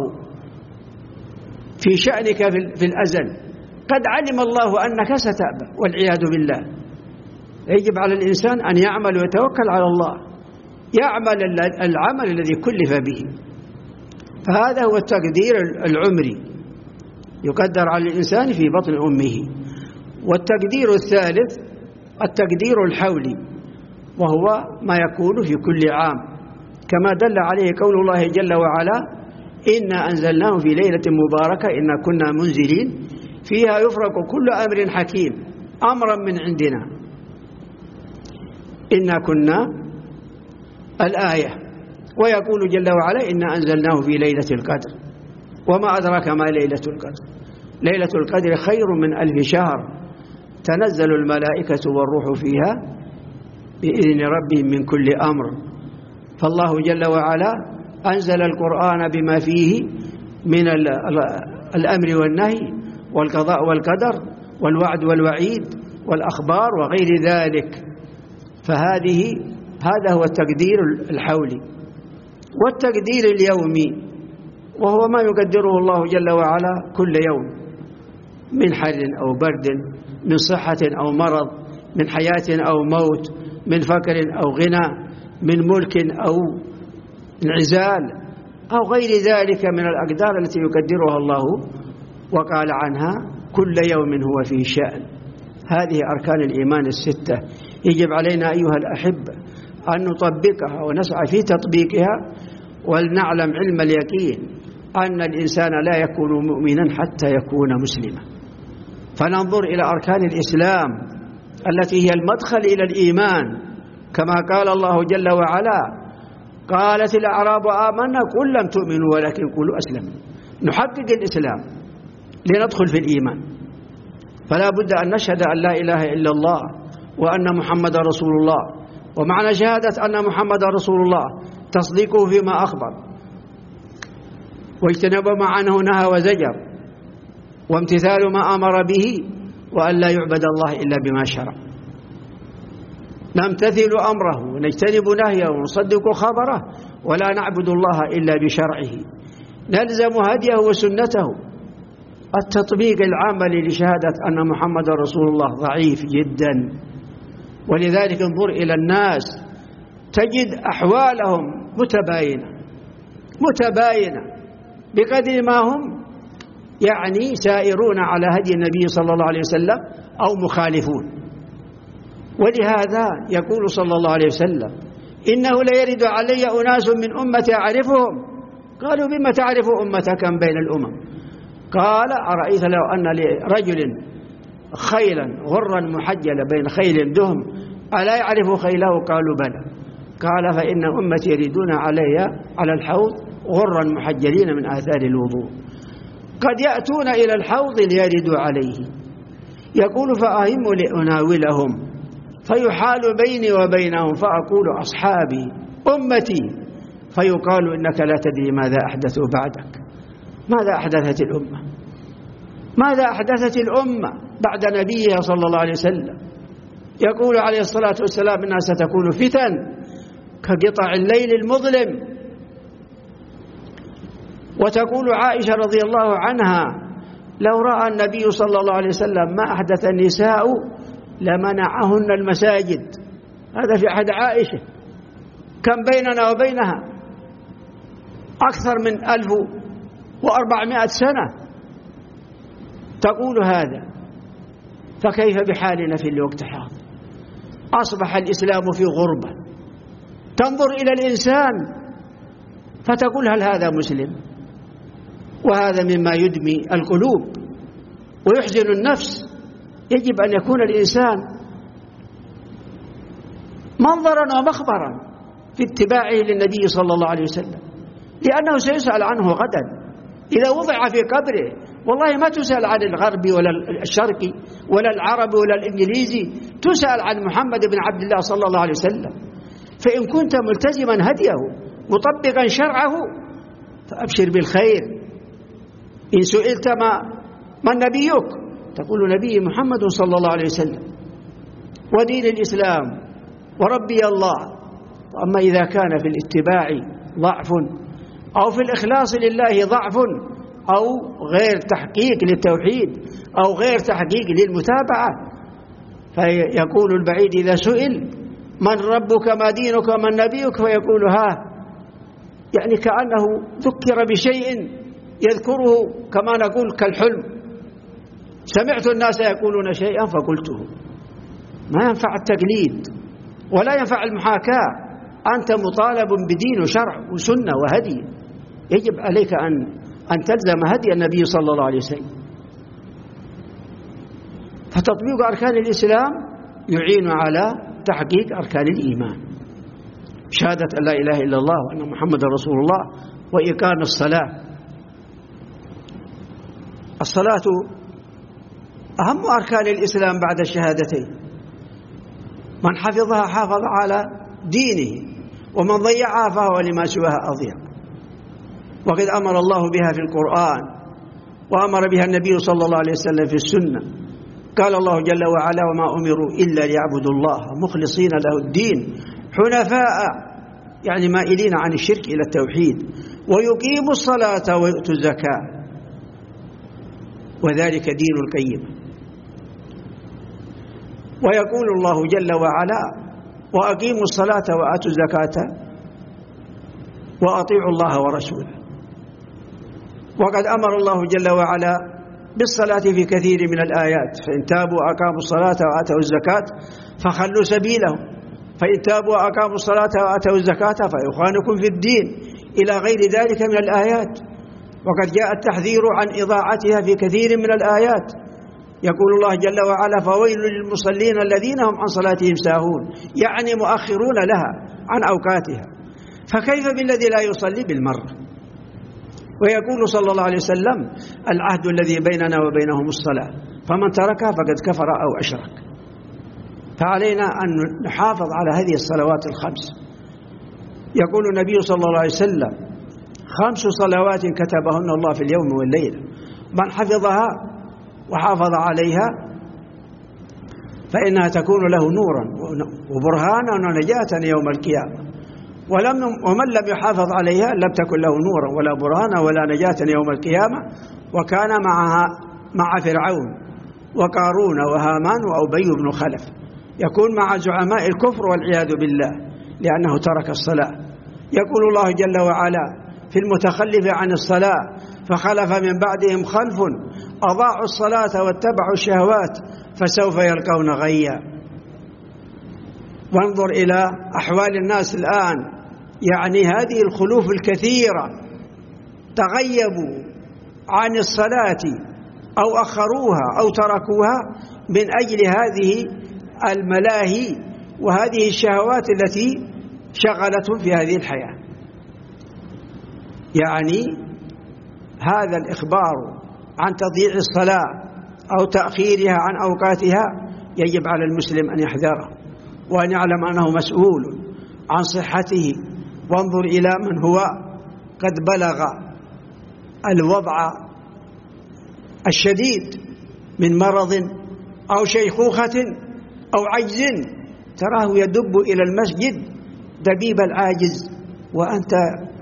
في شأنك في الأزل. قد علم الله أنك ستأبى والعياذ بالله. يجب على الإنسان أن يعمل ويتوكل على الله، يعمل العمل الذي كلف به. فهذا هو التقدير العمري، يقدر على الإنسان في بطن أمه. والتقدير الثالث التقدير الحولي، وهو ما يكون في كل عام، كما دل عليه قول الله جل وعلا: إنا أنزلناه في ليلة مباركة إنا كنا منزلين فيها يفرق كل أمر حكيم أمرا من عندنا. إنا كنا الآية. ويقول جل وعلا: إنا أنزلناه في ليلة القدر وما أدراك ما ليلة القدر. ليلة القدر خير من 1000 شهر تنزل الملائكة والروح فيها بإذن ربهم من كل أمر. فالله جل وعلا أنزل القرآن بما فيه من الأمر والنهي والقضاء والقدر والوعد والوعيد والأخبار وغير ذلك. هذا هو التقدير الحولي. والتقدير اليومي وهو ما يقدره الله جل وعلا كل يوم من حر أو برد، من صحة أو مرض، من حياة أو موت، من فقر أو غنى، من ملك أو انعزال أو غير ذلك من الأقدار التي يقدرها الله وقال عنها: كل يوم هو في شأن. هذه أركان الإيمان الستة، يجب علينا أيها الأحبة أن نطبقها ونسعى في تطبيقها، ولنعلم علم اليقين أن الإنسان لا يكون مؤمنا حتى يكون مسلما. فننظر إلى أركان الإسلام التي هي المدخل إلى الإيمان، كما قال الله جل وعلا: قالت الأعراب آمنا قل لم تؤمنوا ولكن قولوا أسلمنا. نحقق الإسلام لندخل في الإيمان. فلا بد أن نشهد أن لا إله إلا الله وأن محمد رسول الله. ومعنى شهادة أن محمد رسول الله تصديقه فيما أخبر، واجتنب ما عنه نهى وزجر، وامتثال ما أمر به، وأن لا يعبد الله إلا بما شرع. نمتثل أمره ونجتنب نهيه ونصدق خبره، ولا نعبد الله إلا بشرعه، نلزم هديه وسنته. التطبيق العملي لشهادة أن محمد رسول الله ضعيف جدا، ولذلك انظر إلى الناس تجد أحوالهم متباينة بقدر ما هم يعني سائرون على هدي النبي صلى الله عليه وسلم أو مخالفون. ولهذا يقول صلى الله عليه وسلم: إنه ليرد علي أناس من أمتي أعرفهم. قالوا: بما تعرف أمتك بين الأمم؟ قال: أرأيت لو أن لرجل خيلا غرا محجلة بين خيل دهم ألا يعرف خيله؟ قالوا: بلى. قال: فإن أمتي يريدون على الحوض غرا محجلين من آثار الوضوء، قد يأتون إلى الحوض ليردوا عليه. يقول: فأهم لأناولهم فيحال بيني وبينهم فأقول: أصحابي أمتي، فيقال إنك لا تدري ماذا أحدثوا بعدك. ماذا أحدثت الأمة؟ ماذا أحدثت الأمة بعد نبيها صلى الله عليه وسلم؟ يقول عليه الصلاة والسلام إنها ستكون فتن كقطع الليل المظلم. وتقول عائشة رضي الله عنها لو رأى النبي صلى الله عليه وسلم ما أحدث النساء لمنعهن المساجد. هذا في عهد عائشة، كم بيننا وبينها أكثر من 1400 سنة تقول هذا. فكيف بحالنا في الوقت الحاضر؟ أصبح الإسلام في غربة، تنظر إلى الإنسان فتقول هل هذا مسلم؟ وهذا مما يدمي القلوب ويحزن النفس. يجب أن يكون الإنسان منظرا ومخبرا في اتباعه للنبي صلى الله عليه وسلم، لأنه سيسأل عنه غدا إذا وضع في قبره. والله ما تسأل عن الغربي ولا الشرقي ولا العربي ولا الإنجليزي، تسأل عن محمد بن عبد الله صلى الله عليه وسلم. فإن كنت ملتزما هديه مطبقا شرعه فأبشر بالخير. إن سئلت ما نبيك تقول نبي محمد صلى الله عليه وسلم ودين الإسلام وربي الله. وأما إذا كان في الاتباع ضعف أو في الإخلاص لله ضعف أو غير تحقيق للتوحيد أو غير تحقيق للمتابعة، فيقول البعيد إذا سئل من ربك ما دينك من نبيك فيقول يعني كأنه ذكر بشيء يذكره كما نقول كالحلم. سمعت الناس يقولون شيئا فقلته. ما ينفع التقليد ولا ينفع المحاكاة. أنت مطالب بدين وشرع وسنة وهدي، يجب عليك أن تلزم هدي النبي صلى الله عليه وسلم. فتطبيق أركان الإسلام يعين على تحقيق أركان الإيمان، شهادة أن لا إله إلا الله وأن محمد رسول الله، وإقام الصلاة. الصلاة أهم أركان الإسلام بعد الشهادتين. من حفظها حافظ على دينه، ومن ضيعها فهو لما سواها أضيع. وقد أمر الله بها في القرآن، وأمر بها النبي صلى الله عليه وسلم في السنة. قال الله جل وعلا وما أمروا إلا ليعبدوا الله مخلصين له الدين حنفاء، يعني مائلين عن الشرك إلى التوحيد، ويقيموا الصلاة ويؤتوا الزكاة، وذلك دين القيم. ويقول الله جل وعلا وأقيموا الصلاة وآتوا الزكاة وأطيعوا الله ورسوله. وقد أمر الله جل وعلا بالصلاة في كثير من الآيات، فإن تابوا وأقاموا الصلاة وآتوا الزكاة فخلوا سبيلهم، فإن تابوا وأقاموا الصلاة وآتوا الزكاة فإخوانكم في الدين، إلى غير ذلك من الآيات. وقد جاء التحذير عن إضاعتها في كثير من الآيات. يقول الله جل وعلا فويل للمصلين الذين هم عن صلاتهم ساهون، يعني مؤخرون لها عن أوقاتها. فكيف بالذي لا يصلي بالمرة؟ ويقول صلى الله عليه وسلم العهد الذي بيننا وبينهم الصلاة، فمن تركها فقد كفر أو أشرك. فعلينا أن نحافظ على هذه الصلوات الخمس. يقول النبي صلى الله عليه وسلم 5 صلوات كتبهن الله في اليوم والليلة، من حفظها وحافظ عليها فإنها تكون له نورا وبرهانا ونجاة يوم القيامة. ومن لم يحافظ عليها لم تكن له نورا ولا برهانا ولا نجاة يوم القيامة. وكان مع فرعون وقارون وهامان وأبي بن خلف، يكون مع زعماء الكفر والعياذ بالله لأنه ترك الصلاة. يقول الله جل وعلا في المتخلف عن الصلاة فخلف من بعدهم خلف أضاعوا الصلاة واتبعوا الشهوات فسوف يلقون غيا. وانظر إلى أحوال الناس الآن، يعني هذه الخلوف الكثيرة تغيبوا عن الصلاة أو أخروها أو تركوها من أجل هذه الملاهي وهذه الشهوات التي شغلتهم في هذه الحياة. يعني هذا الإخبار عن تضييع الصلاة أو تأخيرها عن أوقاتها يجب على المسلم أن يحذره، وأن يعلم أنه مسؤول عن صحته وانظر إلى من هو قد بلغ الوضع الشديد من مرض أو شيخوخة أو عجز، تراه يدب إلى المسجد دبيب العاجز، وأنت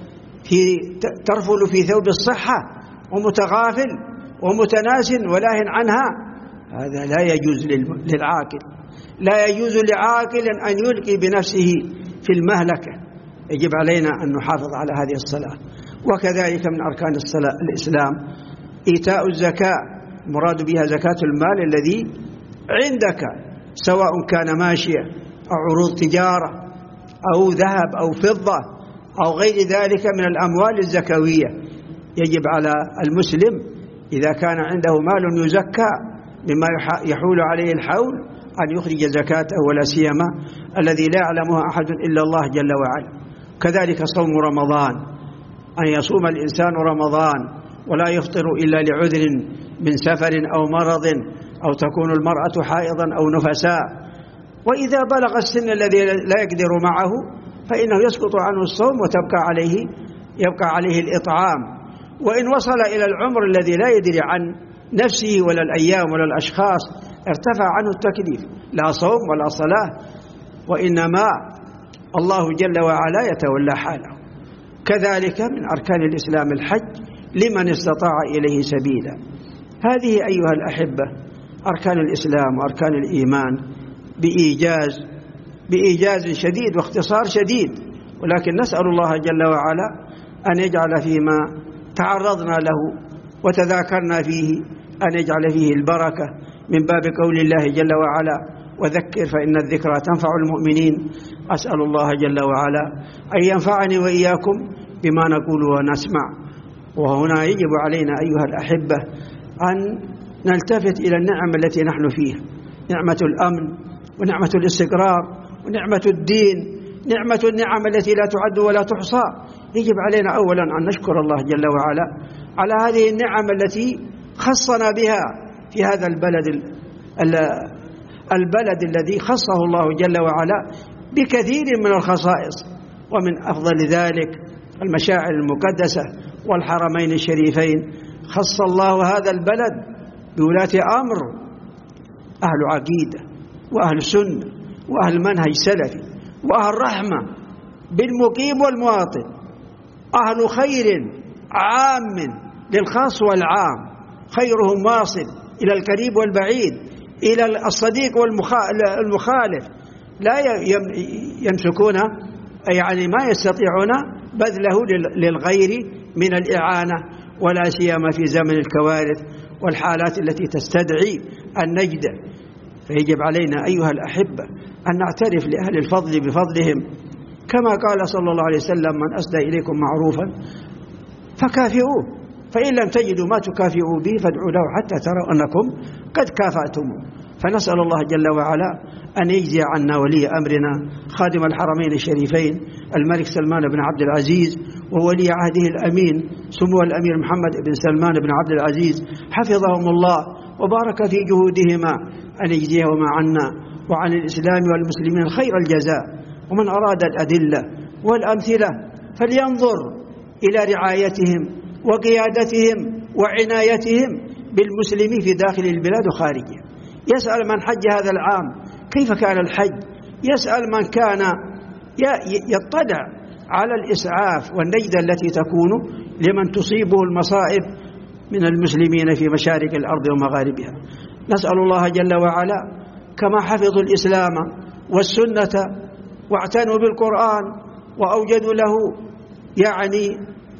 ترفل في ثوب الصحة ومتغافل ومتناس ولاهٍ عنها. هذا لا يجوز للعاقل، لا يجوز لعاقل أن يلقي بنفسه في المهلكة. يجب علينا أن نحافظ على هذه الصلاة. وكذلك من أركان الإسلام إيتاء الزكاة، مراد بها زكاة المال الذي عندك، سواء كان ماشية أو عروض تجارة أو ذهب أو فضة أو غير ذلك من الأموال الزكوية. يجب على المسلم إذا كان عنده مال يزكى مما يحول عليه الحول أن يخرج زكاته، ولا سيما الذي لا يعلمها أحد إلا الله جل وعلا. كذلك صوم رمضان، أن يصوم الإنسان رمضان ولا يفطر إلا لعذر من سفر أو مرض، أو تكون المرأة حائضا أو نفساء. وإذا بلغ السن الذي لا يقدر معه فإنه يسقط عنه الصوم يبقى عليه الإطعام. وإن وصل إلى العمر الذي لا يدري عن نفسه ولا الأيام ولا الأشخاص ارتفع عنه التكليف، لا صوم ولا صلاة، وإنما الله جل وعلا يتولى حاله. كذلك من أركان الإسلام الحج لمن استطاع إليه سبيلا. هذه أيها الأحبة أركان الإسلام وأركان الإيمان بإيجاز شديد واختصار شديد، ولكن نسأل الله جل وعلا أن يجعل فيما تعرضنا له وتذاكرنا فيه أن يجعل فيه البركة، من باب قول الله جل وعلا وذكر فإن الذكرى تنفع المؤمنين. أسأل الله جل وعلا أن ينفعني وإياكم بما نقول ونسمع. وهنا يجب علينا أيها الأحبة أن نلتفت إلى النعم التي نحن فيها، نعمة الأمن ونعمة الاستقرار ونعمة الدين، نعمة النعم التي لا تعد ولا تحصى. يجب علينا أولا أن نشكر الله جل وعلا على هذه النعم التي خصنا بها في هذا البلد الذي خصه الله جل وعلا بكثير من الخصائص، ومن أفضل ذلك المشاعر المقدسة والحرمين الشريفين. خص الله هذا البلد بولاة أمر أهل عقيدة وأهل سنة وأهل منهج سلفي وأهل رحمة بالمقيم والمواطن، أهل خير عام للخاص والعام، خيرهم واصل إلى القريب والبعيد، إلى الصديق والمخالف، لا يمسكون يعني ما يستطيعون بذله للغير من الإعانة، ولا سيما في زمن الكوارث والحالات التي تستدعي النجدة. فيجب علينا أيها الأحبة أن نعترف لأهل الفضل بفضلهم، كما قال صلى الله عليه وسلم من أسدى إليكم معروفا فكافئوه، فإن لم تجدوا ما تكافئوا به فادعوا له حتى تروا أنكم قد كافأتموه. فنسأل الله جل وعلا أن يجزي عنا ولي أمرنا خادم الحرمين الشريفين الملك سلمان بن عبد العزيز، وولي عهده الأمين سمو الأمير محمد بن سلمان بن عبد العزيز حفظهم الله وبارك في جهودهما، أن يجزيهما عنا وعن الإسلام والمسلمين خير الجزاء. ومن أراد الأدلة والأمثلة فلينظر إلى رعايتهم وقيادتهم وعنايتهم بالمسلمين في داخل البلاد وخارجها. يسأل من حج هذا العام كيف كان الحج، يسأل من كان يطلع على الإسعاف والنجدة التي تكون لمن تصيبه المصائب من المسلمين في مشارق الأرض ومغاربها. نسأل الله جل وعلا كما حفظوا الإسلام والسنة واعتنوا بالقرآن وأوجدوا له يعني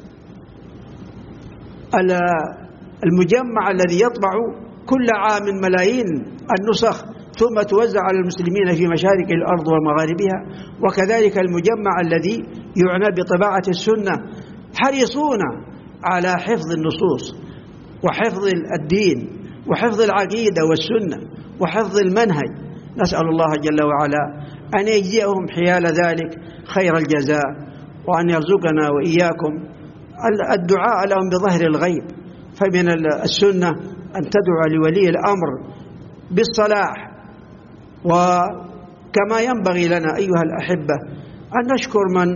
المجمع الذي يطبع كل عام ملايين النسخ ثم توزع على المسلمين في مشارق الأرض ومغاربها، وكذلك المجمع الذي يعنى بطباعة السنة، حريصون على حفظ النصوص وحفظ الدين وحفظ العقيدة والسنة وحفظ المنهج. نسأل الله جل وعلا أن يجزيهم حيال ذلك خير الجزاء، وأن يرزقنا وإياكم الدعاء لهم بظهر الغيب. فمن السنة أن تدعو لولي الأمر بالصلاح، وكما ينبغي لنا أيها الأحبة أن نشكر من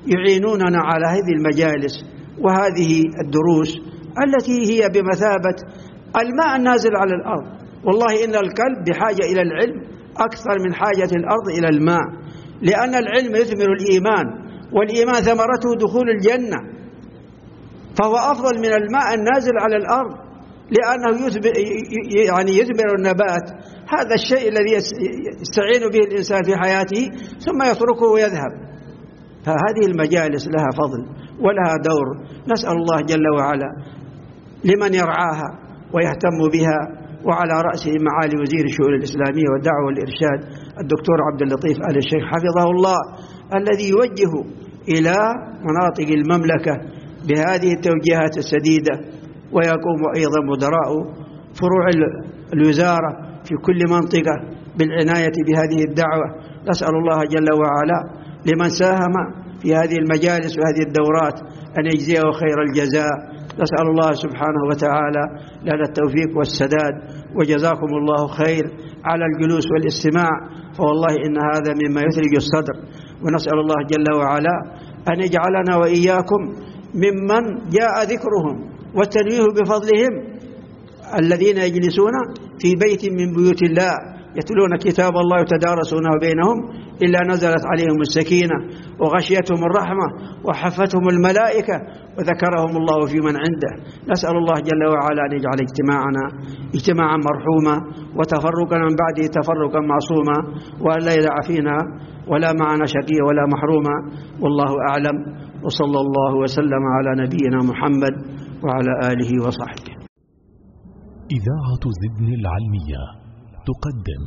يعينوننا على هذه المجالس وهذه الدروس التي هي بمثابة الماء النازل على الأرض. والله إن القلب بحاجة إلى العلم أكثر من حاجة الأرض إلى الماء، لأن العلم يثمر الإيمان، والإيمان ثمرته دخول الجنة، فهو أفضل من الماء النازل على الأرض، لأنه يثمر النبات، هذا الشيء الذي يستعين به الإنسان في حياته ثم يتركه ويذهب. فهذه المجالس لها فضل ولها دور، نسأل الله جل وعلا لمن يرعاها ويهتم بها، وعلى رأسه معالي وزير الشؤون الإسلامية والدعوة والإرشاد الدكتور عبد اللطيف آل الشيخ حفظه الله، الذي يوجه إلى مناطق المملكة بهذه التوجيهات السديدة، ويقوم أيضا مدراء فروع الوزارة في كل منطقة بالعناية بهذه الدعوة. نسأل الله جل وعلا لمن ساهم في هذه المجالس وهذه الدورات أن يجزيه خير الجزاء. نسأل الله سبحانه وتعالى لنا التوفيق والسداد، وجزاكم الله خير على الجلوس والاستماع، فوالله إن هذا مما يثلج الصدر. ونسأل الله جل وعلا أن يجعلنا وإياكم ممن جاء ذكرهم والتنويه بفضلهم، الذين يجلسون في بيت من بيوت الله يتلون كتاب الله يتدارسونه بينهم إلا نزلت عليهم السكينة وغشيتهم الرحمة وحفتهم الملائكة وذكرهم الله في من عنده. نسأل الله جل وعلا أن يجعل اجتماعنا اجتماعا مرحوما، وتفرقا من بعده تفرقا معصوما، وأن لا يدع فينا ولا معنا شقي ولا محروما. والله أعلم، وصلى الله وسلم على نبينا محمد وعلى آله وصحبه. إذاعة زدني العلمية تقدم.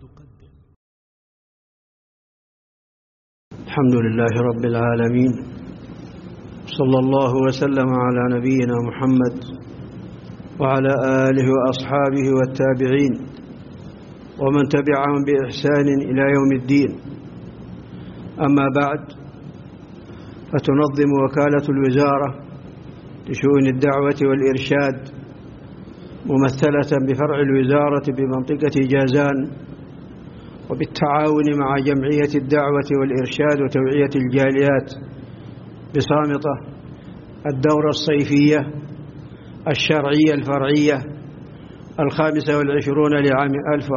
الحمد لله رب العالمين، صلى الله وسلم على نبينا محمد وعلى آله وأصحابه والتابعين ومن تبعهم بإحسان إلى يوم الدين. أما بعد، فتنظم وكالة الوزارة لشؤون الدعوة والإرشاد ممثلة بفرع الوزارة بمنطقة جازان، وبالتعاون مع جمعية الدعوة والإرشاد وتوعية الجاليات بصامطة، الدورة الصيفية الشرعية الفرعية 25 لعام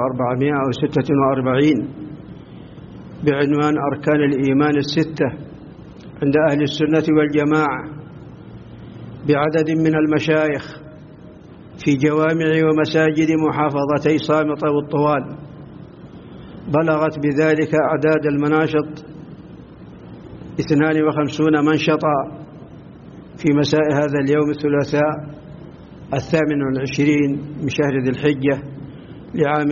1446 بعنوان أركان الإيمان الستة عند أهل السنة والجماعة، بعدد من المشايخ في جوامع ومساجد محافظتي صامطة والطوال. بلغت بذلك أعداد المناشط 52 منشطا في مساء هذا اليوم الثلاثاء 28 من شهر ذي الحجة لعام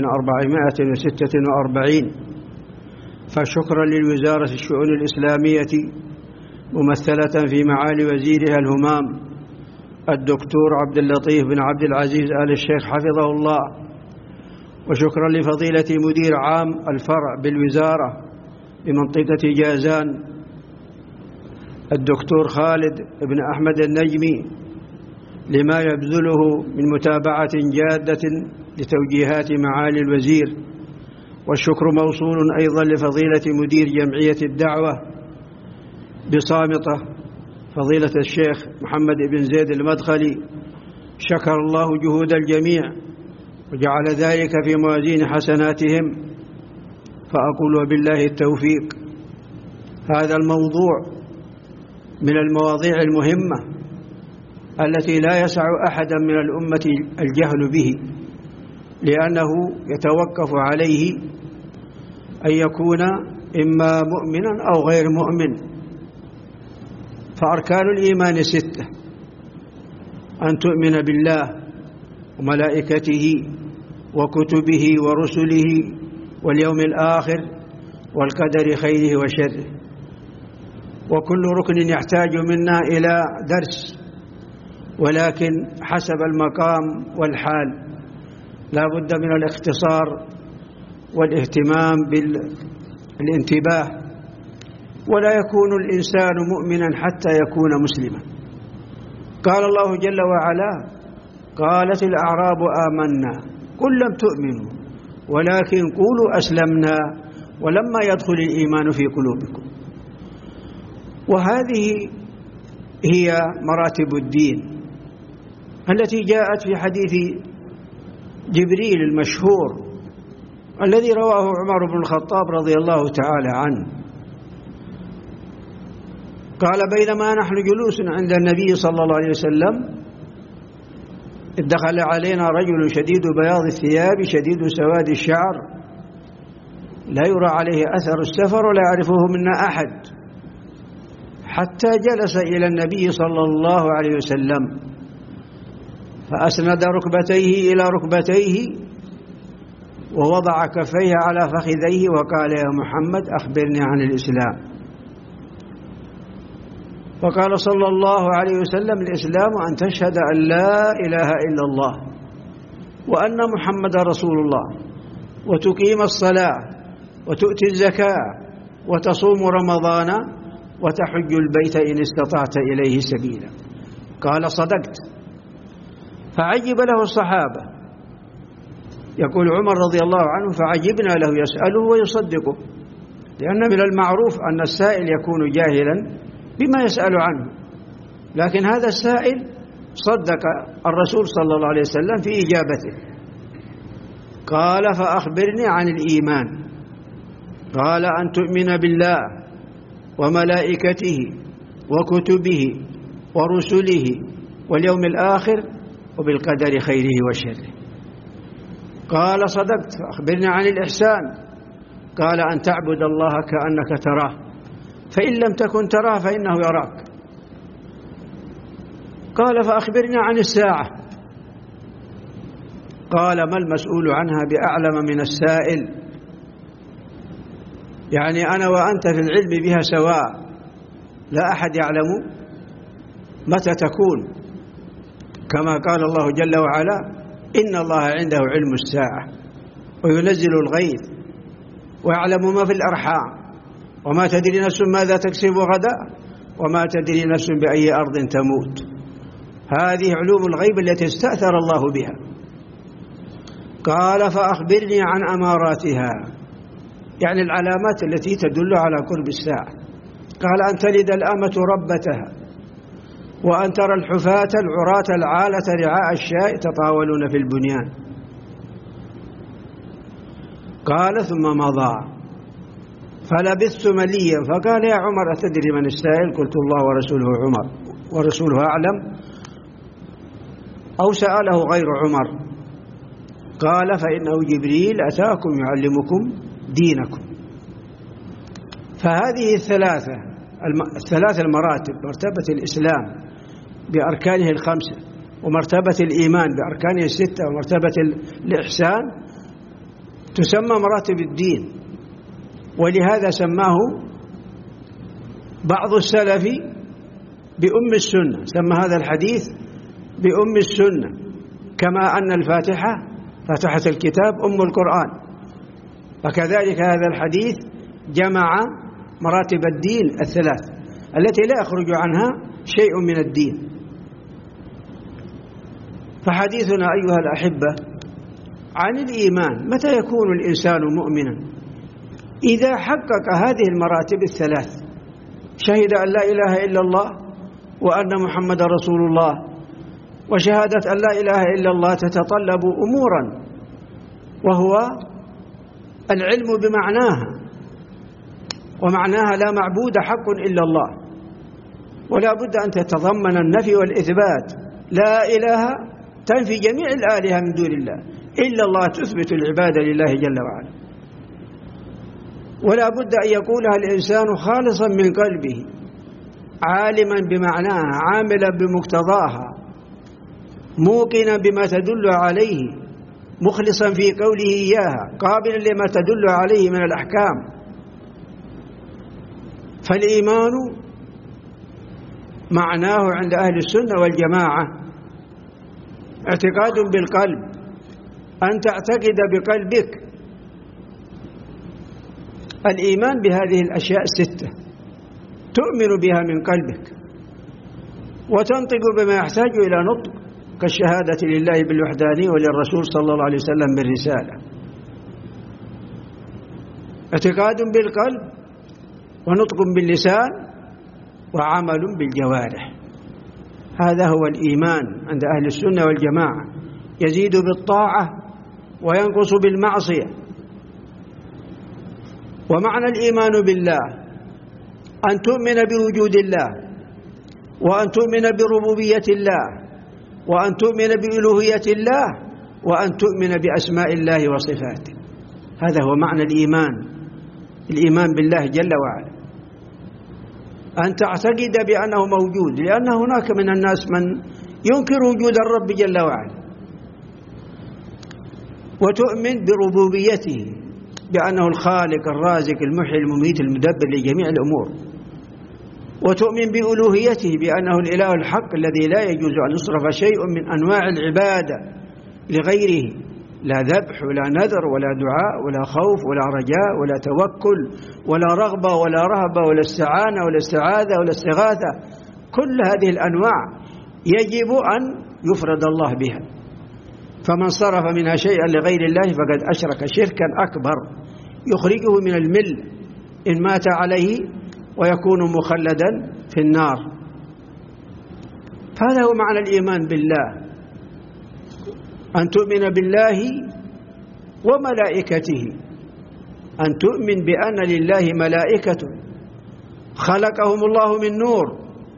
1446. فشكرا للوزارة الشؤون الإسلامية ممثلة في معالي وزيرها الهمام الدكتور عبد اللطيف بن عبد العزيز آل الشيخ حفظه الله، وشكرا لفضيلة مدير عام الفرع بالوزارة بمنطقة جازان الدكتور خالد بن أحمد النجمي لما يبذله من متابعة جادة لتوجيهات معالي الوزير. والشكر موصول أيضا لفضيلة مدير جمعية الدعوة بصامطة فضيلة الشيخ محمد بن زيد المدخلي، شكر الله جهود الجميع وجعل ذلك في موازين حسناتهم، فأقول وبالله التوفيق. هذا الموضوع من المواضيع المهمة التي لا يسع أحدا من الأمة الجهل به، لأنه يتوقف عليه أن يكون إما مؤمنا أو غير مؤمن. فأركان الإيمان 6: أن تؤمن بالله وملائكته وكتبه ورسله واليوم الآخر والقدر خيره وشره. وكل ركن يحتاج منا إلى درس، ولكن حسب المقام والحال لا بد من الاختصار والاهتمام بالانتباه. ولا يكون الإنسان مؤمنا حتى يكون مسلما. قال الله جل وعلا: قالت الأعراب آمنا قل لم تؤمنوا ولكن قولوا أسلمنا ولما يدخل الإيمان في قلوبكم. وهذه هي مراتب الدين التي جاءت في حديث جبريل المشهور الذي رواه عمر بن الخطاب رضي الله تعالى عنه، قال: بينما نحن جلوس عند النبي صلى الله عليه وسلم إذ دخل علينا رجل شديد بياض الثياب شديد سواد الشعر لا يرى عليه أثر السفر ولا يعرفه منا أحد، حتى جلس إلى النبي صلى الله عليه وسلم فأسند ركبتيه إلى ركبتيه ووضع كفيه على فخذيه وقال: يا محمد أخبرني عن الإسلام. فقال صلى الله عليه وسلم: الإسلام أن تشهد أن لا إله إلا الله وأن محمد رسول الله وتقيم الصلاة وتؤتي الزكاة وتصوم رمضان وتحج البيت إن استطعت إليه سبيلا. قال: صدقت. فعجب له الصحابة، يقول عمر رضي الله عنه: فعجبنا له يسأله ويصدقه، لأن من المعروف أن السائل يكون جاهلا بما يسأل عنه، لكن هذا السائل صدق الرسول صلى الله عليه وسلم في إجابته. قال: فأخبرني عن الإيمان. قال: أن تؤمن بالله وملائكته وكتبه ورسله واليوم الآخر وبالقدر خيره وشره. قال: صدقت. فأخبرني عن الإحسان. قال: أن تعبد الله كأنك تراه فإن لم تكن تراه فإنه يراك. قال: فأخبرني عن الساعة. قال: ما المسؤول عنها بأعلم من السائل، يعني أنا وأنت في العلم بها سواء، لا أحد يعلم متى تكون، كما قال الله جل وعلا: إن الله عنده علم الساعة وينزل الغيث ويعلم ما في الأرحام وما تدري نفس ماذا تكسب غدا وما تدري نفس بأي أرض تموت. هذه علوم الغيب التي استأثر الله بها. قال: فأخبرني عن أماراتها، يعني العلامات التي تدل على قرب الساعة. قال: أن تلد الأمة ربتها وأن ترى الحفاة العراة العالة رعاء الشاء يتطاولون في البنيان. قال: ثم مضى فلبثت مليا. فقال: يا عمر أتدري من السائل؟ قلت: الله ورسوله أعلم، أو سأله غير عمر؟ قال: فإنه جبريل أتاكم يعلمكم دينكم. فهذه الثلاث المراتب، مرتبة الإسلام بأركانه الخمسة، ومرتبة الإيمان بأركانه الستة، ومرتبة الإحسان، تسمى مراتب الدين. ولهذا سماه بعض السلف بأم السنة، سمى هذا الحديث بأم السنة، كما أن الفاتحة فاتحة الكتاب أم القرآن، فكذلك هذا الحديث جمع مراتب الدين الثلاث التي لا يخرج عنها شيء من الدين. فحديثنا أيها الأحبة عن الإيمان، متى يكون الإنسان مؤمنا؟ إذا حقق هذه المراتب الثلاث، شهد أن لا إله إلا الله وأن محمد رسول الله. وشهادة أن لا إله إلا الله تتطلب أمورا، وهو العلم بمعناها، ومعناها لا معبود حق إلا الله، ولا بد أن تتضمن النفي والإثبات. لا إله تنفي جميع الآلهة من دون الله، إلا الله تثبت العبادة لله جل وعلا. ولا بد أن يقولها الإنسان خالصا من قلبه، عالما بمعناها، عاملا بمقتضاها، موقنا بما تدل عليه، مخلصا في قوله إياها، قابلا لما تدل عليه من الأحكام. فالإيمان معناه عند أهل السنة والجماعة اعتقاد بالقلب، أن تعتقد بقلبك الإيمان بهذه الأشياء الستة، تؤمن بها من قلبك وتنطق بما يحتاج إلى نطق، كالشهادة لله بالوحدانية وللرسول صلى الله عليه وسلم بالرسالة. اعتقاد بالقلب ونطق باللسان وعمل بالجوارح. هذا هو الإيمان عند أهل السنة والجماعة، يزيد بالطاعة وينقص بالمعصية. ومعنى الإيمان بالله أن تؤمن بوجود الله، وأن تؤمن بربوبية الله، وأن تؤمن بألوهية الله، وأن تؤمن بأسماء الله وصفاته. هذا هو معنى الإيمان بالله جل وعلا، أن تعتقد بأنه موجود، لأن هناك من الناس من ينكر وجود الرب جل وعلا. وتؤمن بربوبيته بأنه الخالق الرازق المحيي المميت المدبر لجميع الأمور. وتؤمن بألوهيته بأنه الإله الحق الذي لا يجوز أن يصرف شيء من أنواع العبادة لغيره، لا ذبح ولا نذر ولا دعاء ولا خوف ولا رجاء ولا توكل ولا رغبة ولا رهبة ولا استعانة ولا استعاذة ولا استغاثة. كل هذه الأنواع يجب أن يفرد الله بها، فمن صرف منها شيئا لغير الله فقد أشرك شركا أكبر يخرجه من الملة إن مات عليه ويكون مخلدا في النار. فهذا هو معنى الإيمان بالله، أن تؤمن بالله وملائكته، أن تؤمن بأن لله ملائكة خلقهم الله من نور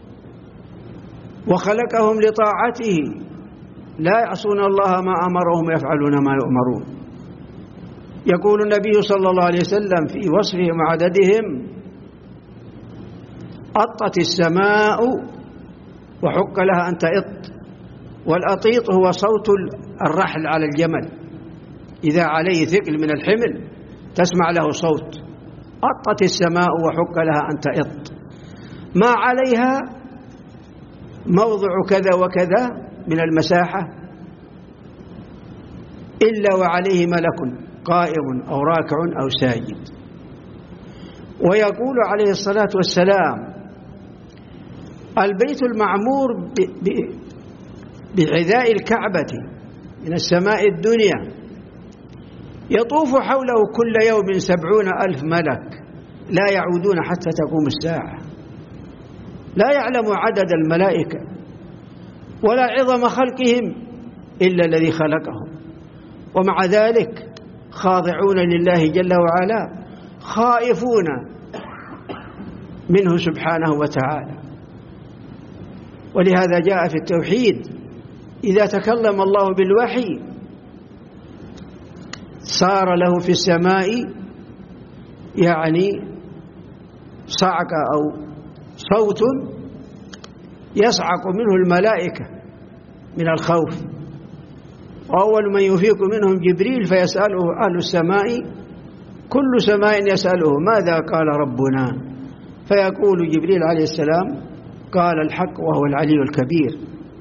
وخلقهم لطاعته، لا يعصون الله ما أمرهم ويفعلون ما يؤمرون. يقول النبي صلى الله عليه وسلم في وصفهم وعددهم: أطت السماء وحق لها أن تئط. والأطيط هو صوت الرحل على الجمل، إذا عليه ثقل من الحمل تسمع له صوت. أطت السماء وحق لها أن تئط، ما عليها موضع كذا وكذا من المساحة إلا وعليه ملك قائم أو راكع أو ساجد. ويقول عليه الصلاة والسلام: البيت المعمور بعذاء الكعبة من السماء الدنيا يطوف حوله كل يوم 70,000 ملك لا يعودون حتى تقوم الساعة، لا يعلم عدد الملائكة ولا عظم خلقهم إلا الذي خلقهم، ومع ذلك خاضعون لله جل وعلا، خائفون منه سبحانه وتعالى. ولهذا جاء في التوحيد: إذا تكلم الله بالوحي صار له في السماء يعني صعق أو صوت يصعق منه الملائكة من الخوف. وأول من يفيق منهم جبريل فيسأله أهل السماء، كل سماء يسأله: ماذا قال ربنا؟ فيقول جبريل عليه السلام: قال الحق وهو العلي الكبير.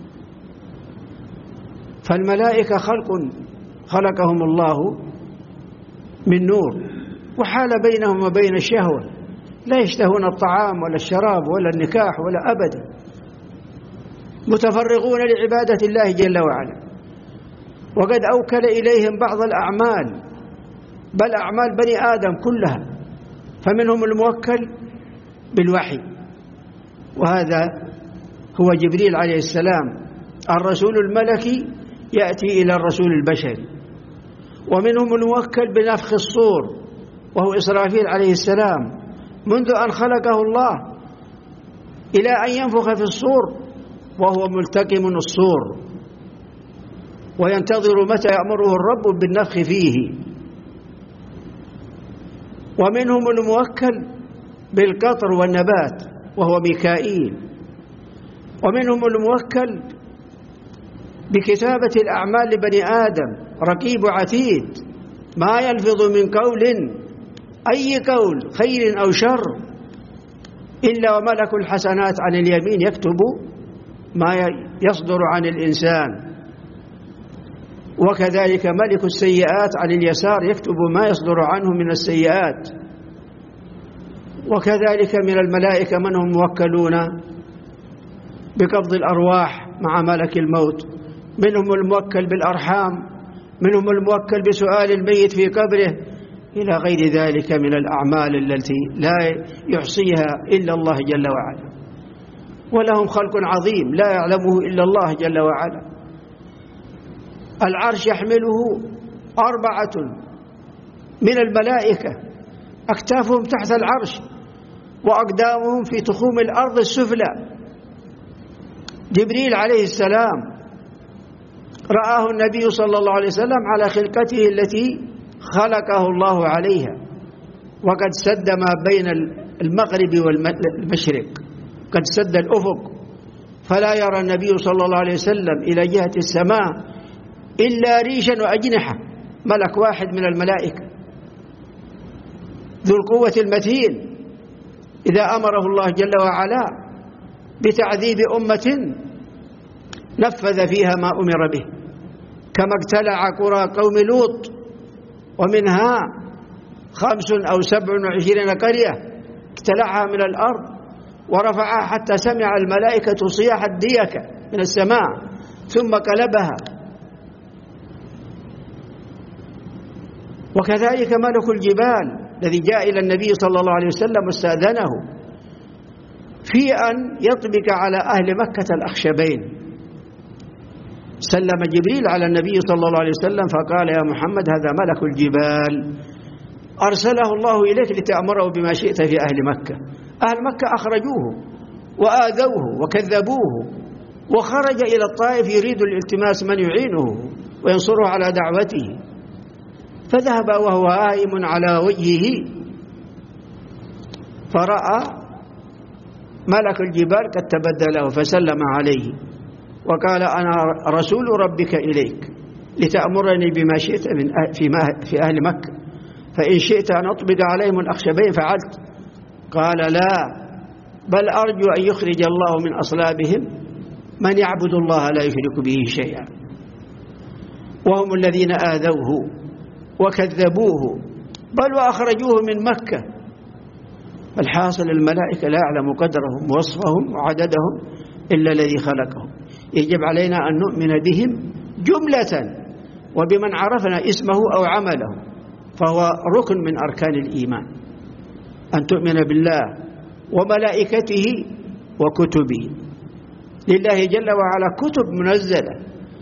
فالملائكة خلقهم الله من نور، وحال بينهم وبين الشهوة، لا يشتهون الطعام ولا الشراب ولا النكاح ولا أبدا، متفرغون لعبادة الله جل وعلا. وقد أوكل إليهم بعض الأعمال، بل أعمال بني آدم كلها، فمنهم الموكل بالوحي، وهذا هو جبريل عليه السلام الرسول الملكي يأتي إلى الرسول البشري. ومنهم الموكل بنفخ الصور، وهو إسرافيل عليه السلام، منذ أن خلقه الله إلى أن ينفخ في الصور وهو ملتقم الصور وينتظر متى يأمره الرب بالنفخ فيه. ومنهم الموكل بالقطر والنبات وهو ميكائيل. ومنهم الموكل بكتابة الأعمال لبني آدم، رقيب عتيد، ما يلفظ من قول، أي قول خير أو شر، إلا وملك الحسنات عن اليمين يكتب ما يصدر عن الإنسان، وكذلك ملك السيئات عن اليسار يكتب ما يصدر عنه من السيئات. وكذلك من الملائكة من هم موكلون بقبض الأرواح مع ملك الموت، منهم الموكل بالأرحام، منهم الموكل بسؤال الميت في قبره، إلى غير ذلك من الأعمال التي لا يحصيها إلا الله جل وعلا. ولهم خلق عظيم لا يعلمه إلا الله جل وعلا. العرش يحمله 4 من الملائكة، أكتافهم تحت العرش وأقدامهم في تخوم الأرض السفلى. جبريل عليه السلام رآه النبي صلى الله عليه وسلم على خلقته التي خلقه الله عليها، وقد سد ما بين المغرب والمشرق، قد سد الأفق، فلا يرى النبي صلى الله عليه وسلم إلى جهة السماء إلا ريشا وأجنحة، ملك واحد من الملائكة ذو القوة المتين. إذا أمره الله جل وعلا بتعذيب أمة نفذ فيها ما أمر به، كما ابتلع قرى قوم لوط ومنها 25 أو 27 قرية ابتلعها من الأرض ورفعها حتى سمع الملائكة صياح الديكة من السماء ثم قلبها. وكذلك ملك الجبال الذي جاء إلى النبي صلى الله عليه وسلم واستأذنه في أن يطبق على أهل مكة الأخشبين. سلم جبريل على النبي صلى الله عليه وسلم فقال: يا محمد هذا ملك الجبال أرسله الله إليك لتأمره بما شئت في أهل مكة. أهل مكة أخرجوه وآذوه وكذبوه، وخرج إلى الطائف يريد الالتماس من يعينه وينصره على دعوته، فذهب وهو هائم على وجهه فرأى ملك الجبال قد تبدله فسلم عليه وقال: أنا رسول ربك إليك لتأمرني بما شئت في أهل مكة، فإن شئت أن أطبق عليهم الأخشبين فعلت. قال: لا، بل أرجو أن يخرج الله من أصلابهم من يعبد الله لا يشرك به شيئا، وهم الذين آذوه وكذبوه بل وأخرجوه من مكة. الحاصل الملائكة لا يعلم قدرهم ووصفهم وعددهم إلا الذي خلقهم. يجب علينا أن نؤمن بهم جملة وبمن عرفنا اسمه أو عمله، فهو ركن من أركان الإيمان، أن تؤمن بالله وملائكته وكتبه. لله جل وعلا كتب منزلة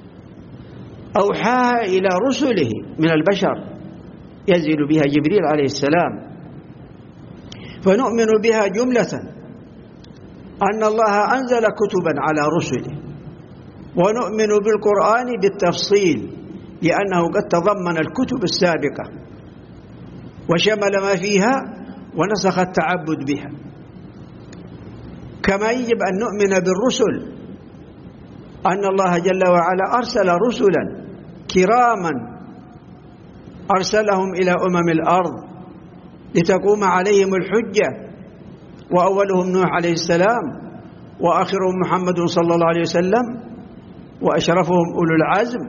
أوحاها إلى رسله من البشر ينزل بها جبريل عليه السلام، فنؤمن بها جملة أن الله أنزل كتبا على رسله، ونؤمن بالقرآن بالتفصيل لأنه قد تضمن الكتب السابقة وشمل ما فيها ونسخ التعبد بها. كما يجب أن نؤمن بالرسل، أن الله جل وعلا أرسل رسلا كراما أرسلهم إلى أمم الأرض لتقوم عليهم الحجة، وأولهم نوح عليه السلام، وآخرهم محمد صلى الله عليه وسلم، وأشرفهم أولو العزم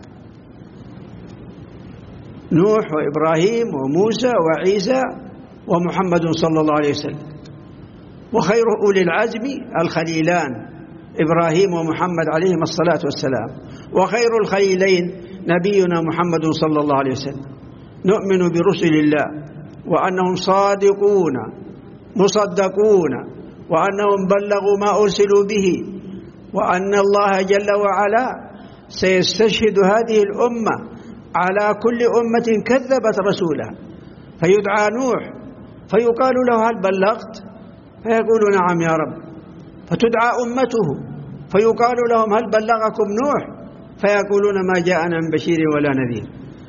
نوح وإبراهيم وموسى وعيسى ومحمد صلى الله عليه وسلم، وخير أولي العزم الخليلان إبراهيم ومحمد عليهم الصلاة والسلام، وخير الخليلين نبينا محمد صلى الله عليه وسلم. نؤمن برسل الله وأنهم صادقون مصدقون، وأنهم بلغوا ما أرسلوا به، وأن الله جل وعلا سيستشهد هذه الأمة على كل أمة كذبت رسولها، فيدعى نوح فيقال له: هل بلغت؟ فيقول: نعم يا رب. فتدعى أمته فيقال لهم: هل بلغكم نوح؟ فيقولون: ما جاءنا من بشير ولا نذير.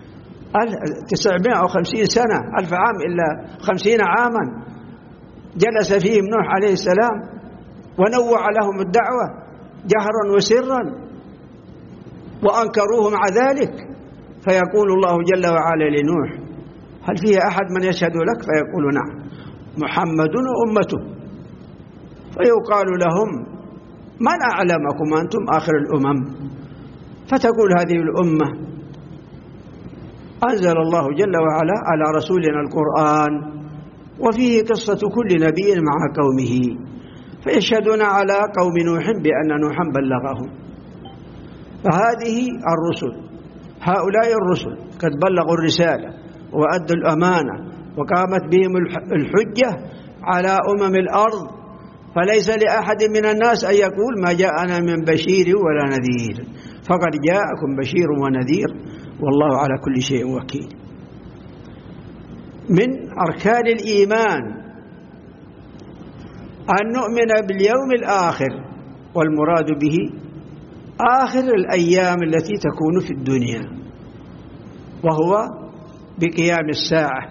950 سنة، 1000 عام إلا 50 عاما جلس فيهم نوح عليه السلام ونوع لهم الدعوة جهرا وسرا وأنكروه مع ذلك، فيقول الله جل وعلا لنوح: هل فيه أحد من يشهد لك؟ فيقول: نعم، محمد وأمته. فيقال لهم: من أعلمكم أنتم آخر الأمم؟ فتقول هذه الأمة: أنزل الله جل وعلا على رسولنا القرآن، وفيه قصة كل نبي مع قومه، فيشهدون على قوم نوح بأن نوحا بلغهم. فهذه الرسل، هؤلاء الرسل قد بلغوا الرسالة وأدوا الأمانة وقامت بهم الحجة على أمم الأرض، فليس لأحد من الناس أن يقول ما جاءنا من بشير ولا نذير، فقد جاءكم بشير ونذير والله على كل شيء وكيل. من أركان الإيمان أن نؤمن باليوم الآخر، والمراد به آخر الأيام التي تكون في الدنيا، وهو بقيام الساعة،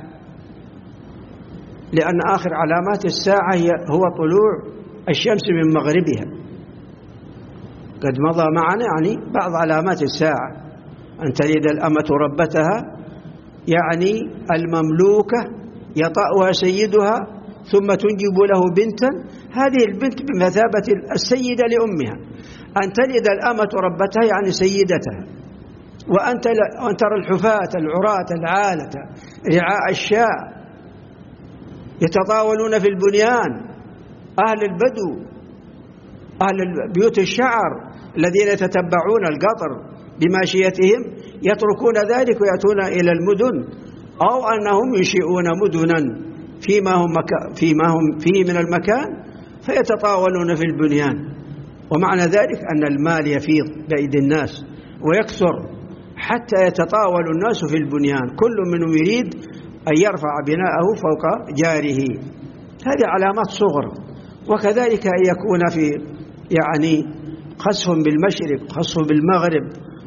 لأن آخر علامات الساعة هو طلوع الشمس من مغربها. قد مضى معنا يعني بعض علامات الساعة: أن تلد الأمة ربتها، يعني المملوكة يطأها سيدها ثم تنجب له بنتا، هذه البنت بمثابة السيدة لأمها. أن تلد الأمة ربتها يعني سيدتها. وأن ترى الحفاة العراة العالة رعاء الشاء يتطاولون في البنيان، أهل البدو أهل بيوت الشعر الذين يتتبعون القطر بماشيتهم يتركون ذلك ويأتون إلى المدن، أو أنهم ينشئون مدنا فيما هم فيه من المكان فيتطاولون في البنيان. ومعنى ذلك أن المال يفيض بأيدي الناس ويكثر حتى يتطاول الناس في البنيان، كل منهم يريد أن يرفع بناءه فوق جاره. هذه علامات صغر. وكذلك أن يكون في يعني خسف بالمشرق خسف بالمغرب،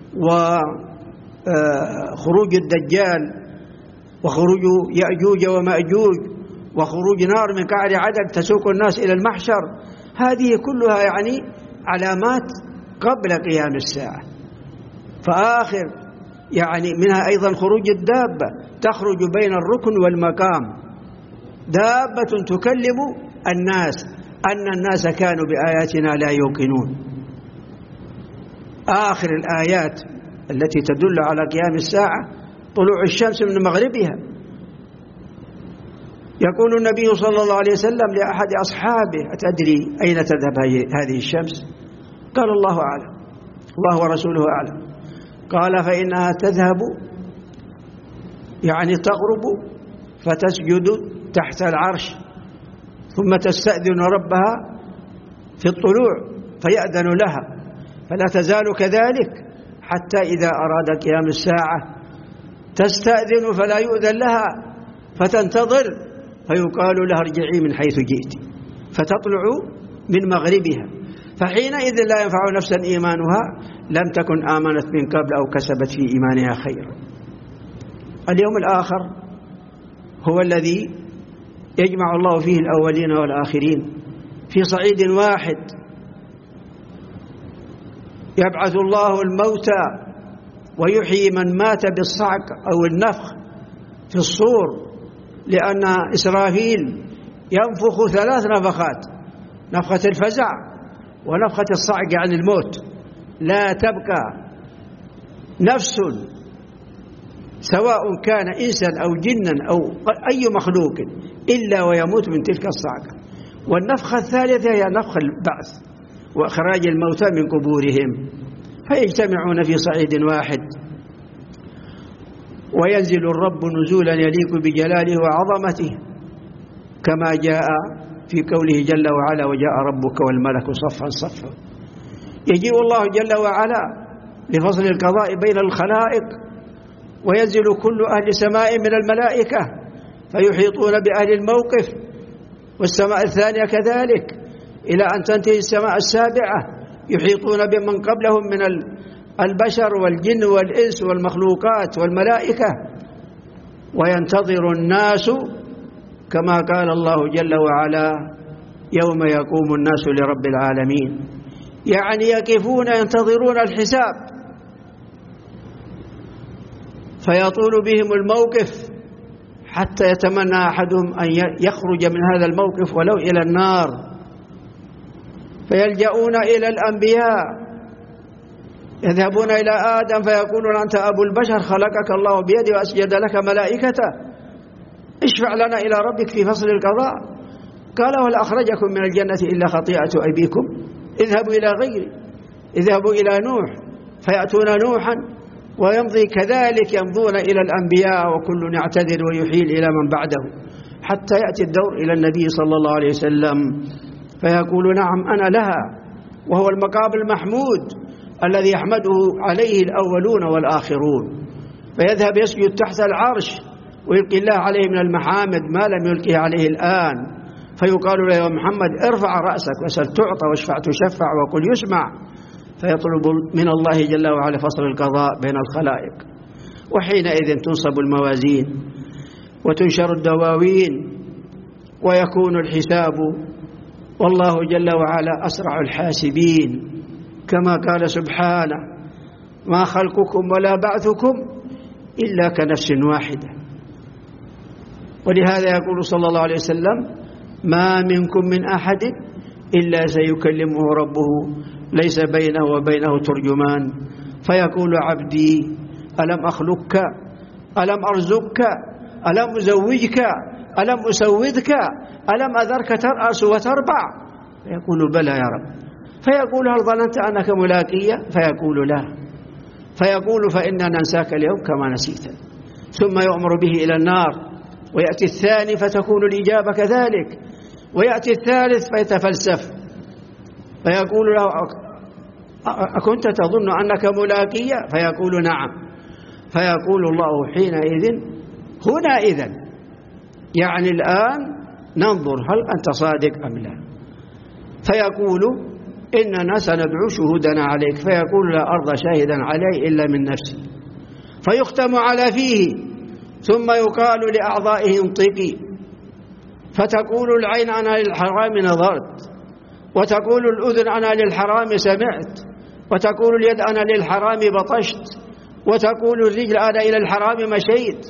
وخروج الدجال، وخروج يأجوج ومأجوج، وخروج نار من قعر عدن تسوق الناس إلى المحشر. هذه كلها يعني علامات قبل قيام الساعة. فآخر يعني منها أيضا خروج الدابة، تخرج بين الركن والمقام، دابة تكلم الناس أن الناس كانوا بآياتنا لا يوقنون. آخر الآيات التي تدل على قيام الساعة طلوع الشمس من مغربها. يقول النبي صلى الله عليه وسلم لأحد أصحابه: أتدري أين تذهب هذه الشمس؟ قال: الله أعلم، الله ورسوله أعلم. قال: فإنها تذهب يعني تغرب فتسجد تحت العرش، ثم تستأذن ربها في الطلوع فيأذن لها، فلا تزال كذلك حتى إذا أراد قيام الساعة تستأذن فلا يؤذن لها، فتنتظر فيقال لها: ارجعي من حيث جئت، فتطلع من مغربها. فحينئذ لا ينفع نفسا إيمانها لم تكن آمنت من قبل أو كسبت في إيمانها خيرا. اليوم الآخر هو الذي يجمع الله فيه الأولين والآخرين في صعيد واحد. يبعث الله الموتى ويحيي من مات بالصعق أو النفخ في الصور، لأن إسرافيل ينفخ 3 نفخات: نفخة الفزع، ونفخة الصعق عن الموت. لا تبقى نفس سواء كان إنسا أو جنا أو أي مخلوق إلا ويموت من تلك الصعقة. والنفخة الثالثة هي نفخ البعث وإخراج الموتى من قبورهم، فيجتمعون في صعيد واحد، وينزل الرب نزولا يليق بجلاله وعظمته، كما جاء في قوله جل وعلا: وجاء ربك والملك صفا صفا. يجيء الله جل وعلا لفصل القضاء بين الخلائق، وينزل كل أهل سماء من الملائكة فيحيطون بأهل الموقف، والسماء الثانية كذلك، إلى أن تنتهي السماء السابعة يحيطون بمن قبلهم من البشر والجن والإنس والمخلوقات والملائكة. وينتظر الناس كما قال الله جل وعلا: يوم يقوم الناس لرب العالمين، يعني يقفون ينتظرون الحساب، فيطول بهم الموقف حتى يتمنى أحدهم أن يخرج من هذا الموقف ولو إلى النار، فيلجؤون إلى الأنبياء، يذهبون إلى آدم فيقولون: أنت أبو البشر، خلقك الله بيده وأسجد لك ملائكته، اشفع لنا إلى ربك في فصل القضاء. قال: وهل أخرجكم من الجنة إلا خطيئة أبيكم؟ اذهبوا إلى غيري، اذهبوا إلى نوح، فيأتون نوحا، ويمضي كذلك يمضون إلى الأنبياء، وكل يعتذر ويحيل إلى من بعده، حتى يأتي الدور إلى النبي صلى الله عليه وسلم. فيقول نعم أنا لها، وهو المقام المحمود الذي يحمده عليه الأولون والآخرون. فيذهب يسجد تحت العرش ويلقي الله عليه من المحامد ما لم يلقيه عليه الآن، فيقال له يا محمد ارفع رأسك وسل تعطى واشفع تشفع وقل يسمع، فيطلب من الله جل وعلا فصل القضاء بين الخلائق. وحينئذ تنصب الموازين وتنشر الدواوين ويكون الحساب، والله جل وعلا أسرع الحاسبين، كما قال سبحانه ما خلقكم ولا بعثكم إلا كنفس واحدة. ولهذا يقول صلى الله عليه وسلم ما منكم من أحد إلا سيكلمه ربه ليس بينه وبينه ترجمان، فيقول عبدي ألم أخلقك ألم أرزقك ألم أزوجك ألم أسودك ألم أذرك ترأس وتربع؟ فيقول بلى يا رب. فيقول هل ظننت أنك ملاقية؟ فيقول لا. فيقول فإننا ننساك اليوم كما نسيت. ثم يؤمر به إلى النار، ويأتي الثاني فتكون الإجابة كذلك، ويأتي الثالث فيتفلسف فيقول له أكنت تظن أنك ملاقية؟ فيقول نعم. فيقول الله حينئذ هنا إذن، يعني الآن ننظر هل أنت صادق أم لا. فيقول إننا سندعو شهودنا عليك، فيقول لا أرضى شاهدا علي إلا من نفسي، فيختم على فيه، ثم يقال لأعضائه انطقي، فتقول العين أنا للحرام نظرت، وتقول الأذن أنا للحرام سمعت، وتقول اليد أنا للحرام بطشت، وتقول الرجل أنا إلى الحرام مشيت.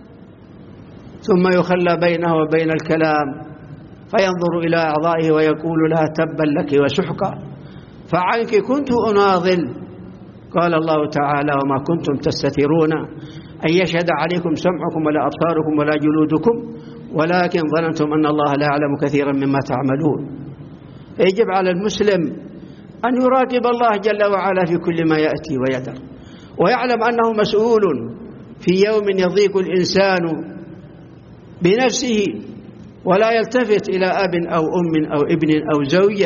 ثم يخلى بينه وبين الكلام، فينظر إلى أعضائه ويقول لها تبا لك وسحقا، فعنك كنت أناضل. قال الله تعالى وما كنتم تستترون أن يشهد عليكم سمعكم ولا أبصاركم ولا جلودكم ولكن ظننتم أن الله لا يعلم كثيرا مما تعملون. فيجب على المسلم أن يراقب الله جل وعلا في كل ما يأتي ويدر، ويعلم أنه مسؤول في يوم يضيق الإنسان بنفسه ولا يلتفت إلى أب أو أم أو ابن أو زوجة،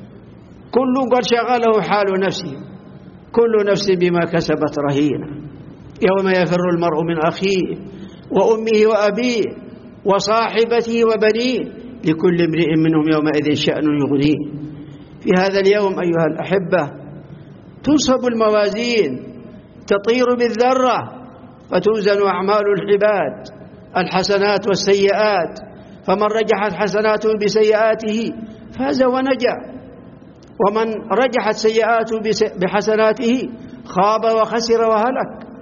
كل قد شغله حال نفسه، كل نفس بما كسبت رهينة. يوم يفر المرء من أخيه وأمه وأبيه وصاحبته وبنيه لكل امرئ منهم يومئذ شأن يغنيه. في هذا اليوم أيها الأحبة تنصب الموازين، تطير بالذرة، فتوزن أعمال العباد الحسنات والسيئات، فمن رجحت حسناته بسيئاته فاز ونجا، ومن رجحت سيئاته بحسناته خاب وخسر وهلك.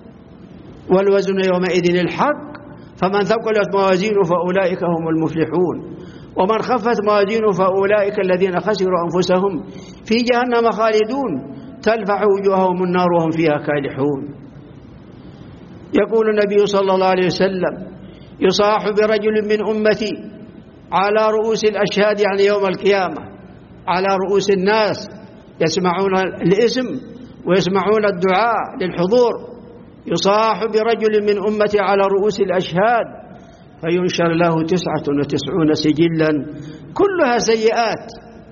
والوزن يومئذ الحق، فمن ثقلت موازينه فأولئك هم المفلحون، ومن خفت موازينه فأولئك الذين خسروا أنفسهم في جهنم خالدون تلفح وجوههم النار وهم فيها كالحون. يقول النبي صلى الله عليه وسلم يصاح برجل من أمتي على رؤوس الأشهاد، يعني يوم القيامة على رؤوس الناس يسمعون الاسم ويسمعون الدعاء للحضور، يصاح برجل من أمتي على رؤوس الأشهاد فينشر له 99 سجلا كلها سيئات،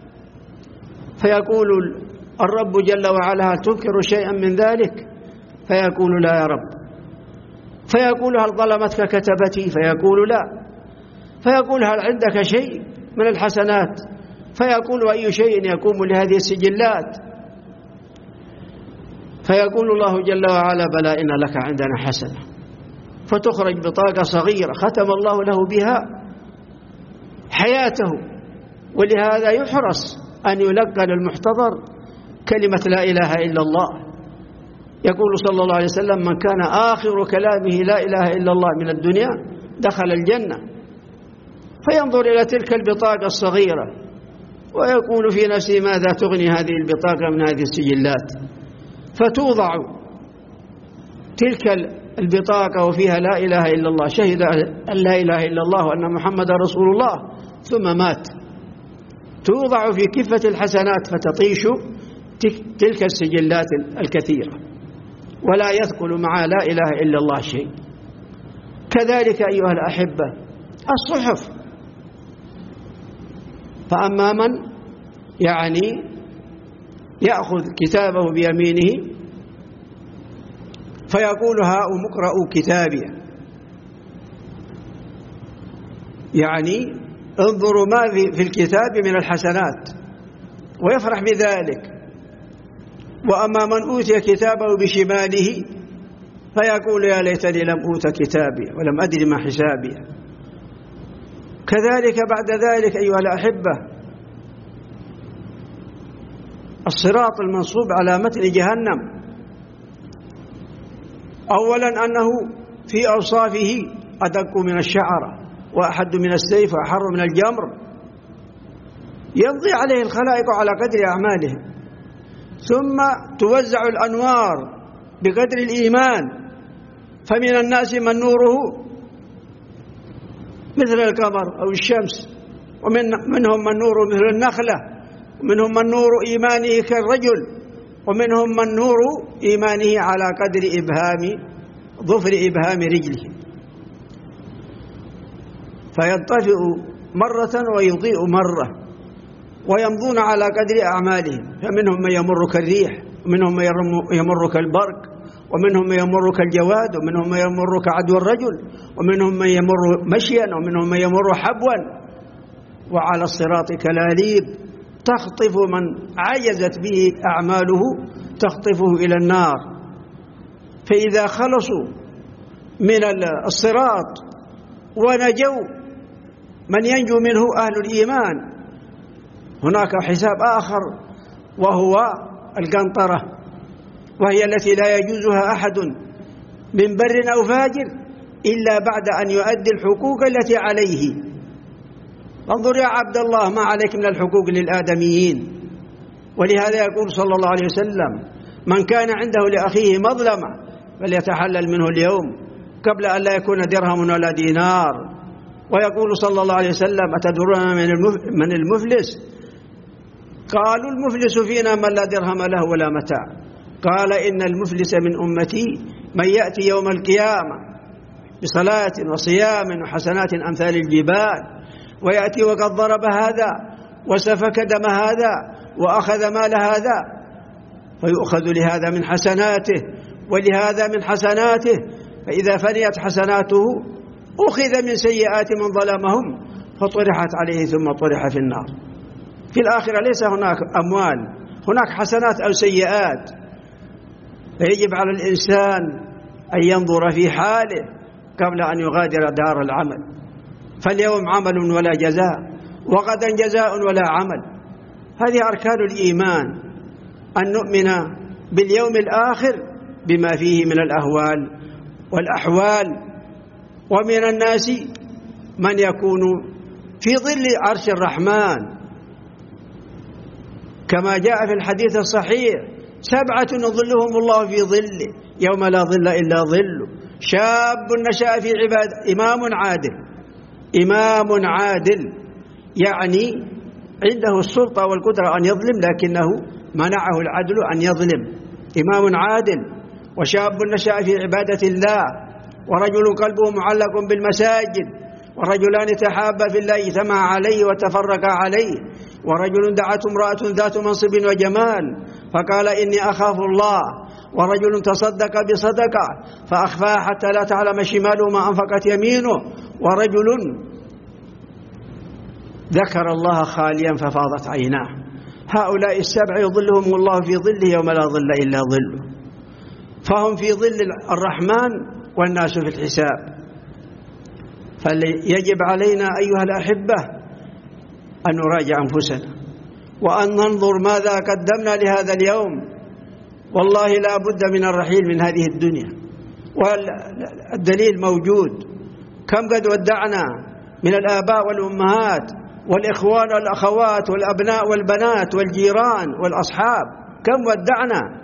فيقول الرب جل وعلا هل تنكر شيئا من ذلك؟ فيقول لا يا رب. فيقول هل ظلمتك كتبتي؟ فيقول لا. فيقول هل عندك شيء من الحسنات؟ فيقول أي شيء يقوم لهذه السجلات؟ فيقول الله جل وعلا بلى إن لك عندنا حسنة، فتخرج بطاقة صغيرة ختم الله له بها حياته. ولهذا يحرص أن يلقن المحتضر كلمة لا إله إلا الله. يقول صلى الله عليه وسلم من كان آخر كلامه لا إله إلا الله من الدنيا دخل الجنة. فينظر إلى تلك البطاقة الصغيرة ويقول في نفسه ماذا تغني هذه البطاقة من هذه السجلات؟ فتوضع تلك البطاقة وفيها لا إله إلا الله، شهد أن لا إله إلا الله وأن محمد رسول الله ثم مات. توضع في كفة الحسنات فتطيش تلك السجلات الكثيرة ولا يثقل مع لا إله إلا الله شيء. كذلك أيها الأحبة الصحف فأما من يأخذ كتابه بيمينه فيقول هاؤم اقرءوا كتابي، انظروا ما في الكتاب من الحسنات ويفرح بذلك. وأما من أوتي كتابه بشماله فيقول يا ليتني لم أوت كتابي ولم أدر ما حسابي. كذلك بعد ذلك أيها الأحبة الصراط المنصوب على متن جهنم، أولا أنه في أوصافه أدق من الشعرة وأحد من السيف وأحر من الجمر، يمضي عليه الخلائق على قدر أعمالهم، ثم توزع الأنوار بقدر الإيمان، فمن الناس من نوره مثل القمر أو الشمس، ومنهم من نوره مثل النخلة، ومنهم من نور إيمانه كالرجل، ومنهم من نور إيمانه على قدر ظفر إبهام رجله، فينطفئ مرة ويضيء مرة، ويمضون على قدر أعمالهم، فمنهم من يمر كالريح، ومنهم من يمر كالبرق، ومنهم من يمر كالجواد، ومنهم من يمر كعدو الرجل، ومنهم من يمر مشيا، ومنهم من يمر حبوا. وعلى الصراط كلاليب تخطف من عجزت به أعماله، تخطفه إلى النار. فإذا خلصوا من الصراط ونجوا من ينجو منه أهل الإيمان، هناك حساب آخر وهو القنطرة، وهي التي لا يجوزها أحد من بر أو فاجر إلا بعد أن يؤدي الحقوق التي عليه. انظر يا عبد الله ما عليك من الحقوق للآدميين. ولهذا يقول صلى الله عليه وسلم من كان عنده لأخيه مظلمة فليتحلل منه اليوم قبل أن لا يكون درهم ولا دينار. ويقول صلى الله عليه وسلم أتدرون من المفلس؟ قالوا المفلس فينا من لا درهم له ولا متاع. قال إن المفلس من أمتي من يأتي يوم القيامة بصلاة وصيام وحسنات أمثال الجبال، ويأتي وقد ضرب هذا وسفك دم هذا وأخذ مال هذا، فيؤخذ لهذا من حسناته ولهذا من حسناته، فإذا فنيت حسناته أخذ من سيئات من ظلمهم فطرحت عليه ثم طرح في النار. في الآخرة ليس هناك أموال، هناك حسنات أو سيئات. فيجب على الإنسان أن ينظر في حاله قبل أن يغادر دار العمل. فاليوم عمل ولا جزاء، وغدا جزاء ولا عمل. هذه أركان الإيمان، أن نؤمن باليوم الآخر بما فيه من الأهوال والأحوال. ومن الناس من يكون في ظل عرش الرحمن كما جاء في الحديث الصحيح 7 يظلهم الله في ظله يوم لا ظل إلا ظله: شاب نشأ في عبادة، إمام عادل يعني عنده السلطة والقدرة أن يظلم لكنه منعه العدل أن يظلم، إمام عادل. وشاب نشأ في عبادة الله، ورجل قلبه معلق بالمساجد، ورجلان تحابا في الله اجتمعا عليه وتفرقا عليه، ورجل دعته امرأة ذات منصب وجمال فقال إني أخاف الله، ورجل تصدق بصدقة فأخفاها حتى لا تعلم شماله ما أنفقت يمينه، ورجل ذكر الله خاليا ففاضت عيناه. هؤلاء 7 يظلهم الله في ظله يوم لا ظل إلا ظله، فهم في ظل الرحمن والناس في الحساب. فيجب علينا أيها الأحبة أن نراجع أنفسنا وأن ننظر ماذا قدمنا لهذا اليوم. والله لا بد من الرحيل من هذه الدنيا، والدليل موجود. كم قد ودعنا من الآباء والأمهات والإخوان والأخوات والأبناء والبنات والجيران والأصحاب، كم ودعنا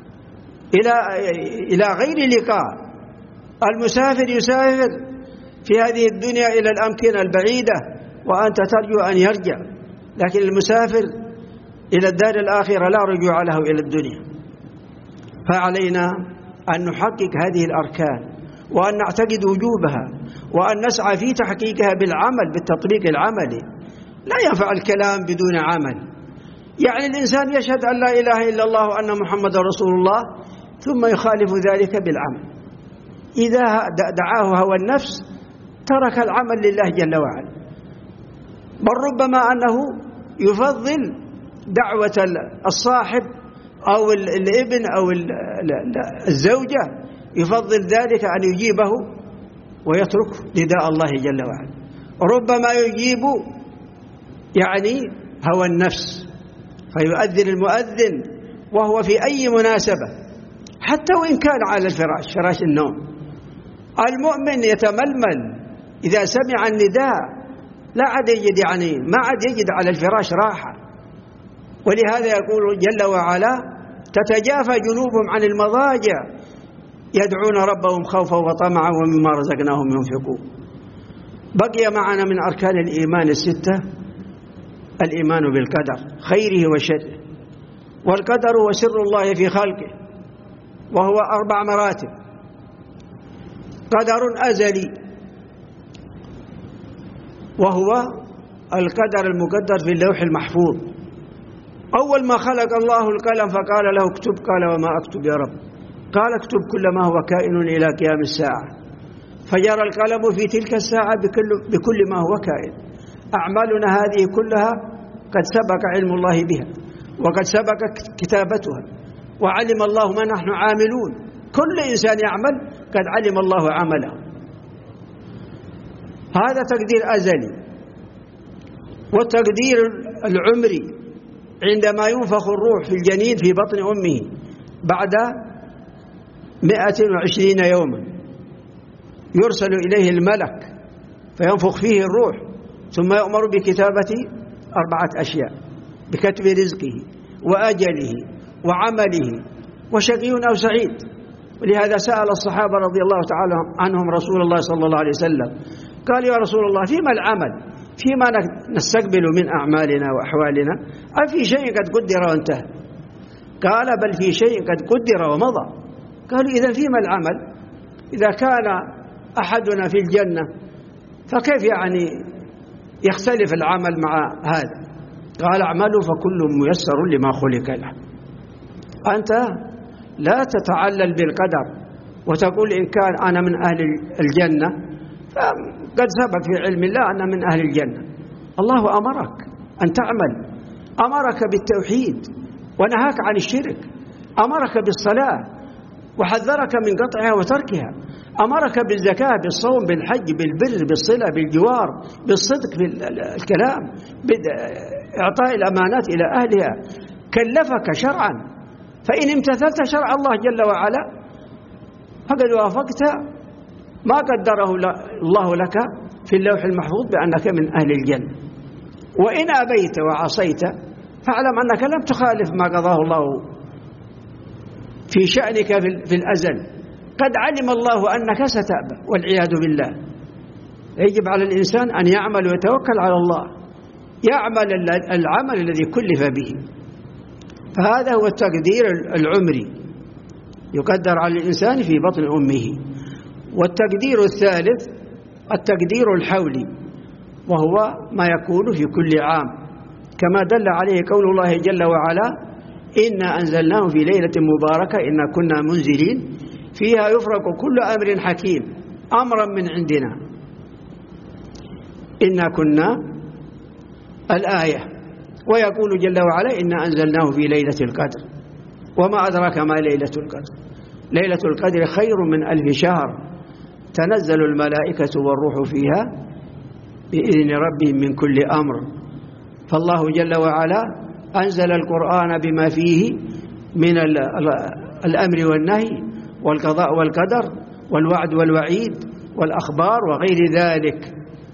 إلى غير لقاء. المسافر يسافر في هذه الدنيا إلى الأمكنة البعيدة وأنت ترجو أن يرجع، لكن المسافر إلى الدار الآخرة لا رجوع له إلى الدنيا. فعلينا أن نحقق هذه الأركان وأن نعتقد وجوبها وأن نسعى في تحقيقها بالعمل، بالتطبيق العملي. لا ينفع الكلام بدون عمل. يعني الإنسان يشهد أن لا إله إلا الله وأن محمد رسول الله ثم يخالف ذلك بالعمل. إذا دعاه هوى النفس ترك العمل لله جل وعلا. بل ربما أنه يفضل دعوة الصاحب أو الابن أو الزوجة، يفضل ذلك أن يجيبه ويترك نداء الله جل وعلا. ربما يجيب يعني هوى النفس فيؤذن المؤذن وهو في أي مناسبة، حتى وإن كان على الفراش، فراش النوم. المؤمن يتململ إذا سمع النداء، لا عاد يجد يعني ما عاد يجد على الفراش راحة. ولهذا يقول جل وعلا: تتجافى جنوبهم عن المضاجع يدعون ربهم خوفا وطمعا ومما رزقناهم ينفقون. بقي معنا من أركان الإيمان الستة الإيمان بالقدر خيره وشره. والقدر هو سر الله في خلقه، وهو 4 مراتب. قدر أزلي، وهو القدر المقدر في اللوح المحفوظ. أول ما خلق الله القلم فقال له اكتب، قال وما أكتب يا رب؟ قال اكتب كل ما هو كائن إلى قيام الساعة. فجرى القلم في تلك الساعة بكل ما هو كائن. أعمالنا هذه كلها قد سبق علم الله بها، وقد سبق كتابتها، وعلم الله ما نحن عاملون. كل إنسان يعمل قد علم الله عمله. هذا تقدير أزلي. والتقدير العمري عندما ينفخ الروح في الجنين في بطن أمه بعد 120 يوما يرسل إليه الملك فينفخ فيه الروح، ثم يؤمر بكتابة 4 أشياء: بكتب رزقه وأجله وعمله وشقي أو سعيد. ولهذا سأل الصحابة رضي الله تعالى عنهم رسول الله صلى الله عليه وسلم، قال: يا رسول الله، فيما العمل؟ فيما نستقبل من أعمالنا وأحوالنا؟ أفي شيء قد قدر وانتهى؟ قال: بل في شيء قد قدر ومضى. قالوا: إذن فيما العمل؟ إذا كان أحدنا في الجنة فكيف يعني يختلف العمل مع هذا؟ قال: اعملوا فكل ميسر لما خلق له. أنت لا تتعلل بالقدر وتقول إن كان أنا من أهل الجنة فقد ثبت في علم الله أنا من أهل الجنة. الله أمرك أن تعمل، أمرك بالتوحيد ونهاك عن الشرك، أمرك بالصلاة وحذرك من قطعها وتركها، أمرك بالزكاة، بالصوم، بالحج، بالبر، بالصلة، بالجوار، بالصدق في الكلام، بإعطاء الأمانات إلى أهلها، كلفك شرعا. فإن امتثلت شرع الله جل وعلا فقد وافقت ما قدره الله لك في اللوح المحفوظ بأنك من أهل الجنة. وإن أبيت وعصيت فاعلم أنك لم تخالف ما قضاه الله في شأنك في الأزل. قد علم الله أنك ستأبى والعياذ بالله. يجب على الإنسان أن يعمل ويتوكل على الله، يعمل العمل الذي كلف به. فهذا هو التقدير العمري، يقدر على الإنسان في بطن أمه. والتقدير الثالث التقدير الحولي، وهو ما يكون في كل عام، كما دل عليه قول الله جل وعلا: إنا أنزلناه في ليلة مباركة إنا كنا منزلين فيها يفرق كل أمر حكيم أمرا من عندنا. إنا كنا الآية. ويقول جل وعلا: إنا أنزلناه في ليلة القدر وما أدراك ما ليلة القدر. ليلة القدر خير من 1000 شهر تنزل الملائكة والروح فيها بإذن ربهم من كل أمر. فالله جل وعلا أنزل القرآن بما فيه من الأمر والنهي والقضاء والقدر والوعد والوعيد والأخبار وغير ذلك.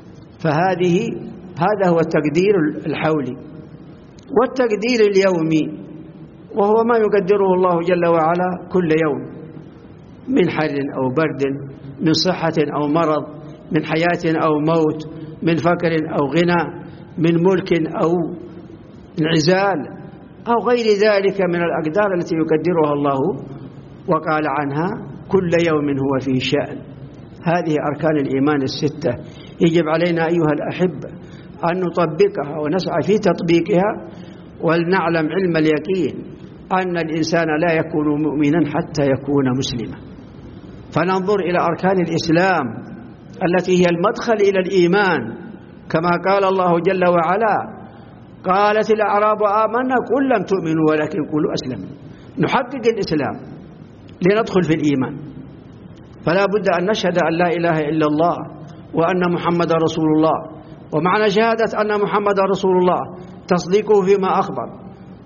هذا هو التقدير الحولي. والتقدير اليومي وهو ما يقدره الله جل وعلا كل يوم من حر أو برد، من صحة أو مرض، من حياة أو موت، من فقر أو غنى، من ملك أو انعزال أو غير ذلك من الأقدار التي يقدرها الله وقال عنها: كل يوم هو في شأن. هذه أركان الإيمان الستة. يجب علينا أيها الأحبة أن نطبقها ونسعى في تطبيقها، ولنعلم علم اليقين أن الإنسان لا يكون مؤمنا حتى يكون مسلما. فننظر إلى أركان الإسلام التي هي المدخل إلى الإيمان، كما قال الله جل وعلا: قالت الأعراب آمنا قل لم تؤمنوا ولكن قولوا أسلمنا. نحقق الإسلام لندخل في الإيمان، فلا بد أن نشهد أن لا إله إلا الله وأن محمد رسول الله. ومعنى شهادة أن محمد رسول الله تصديقه فيما أخبر،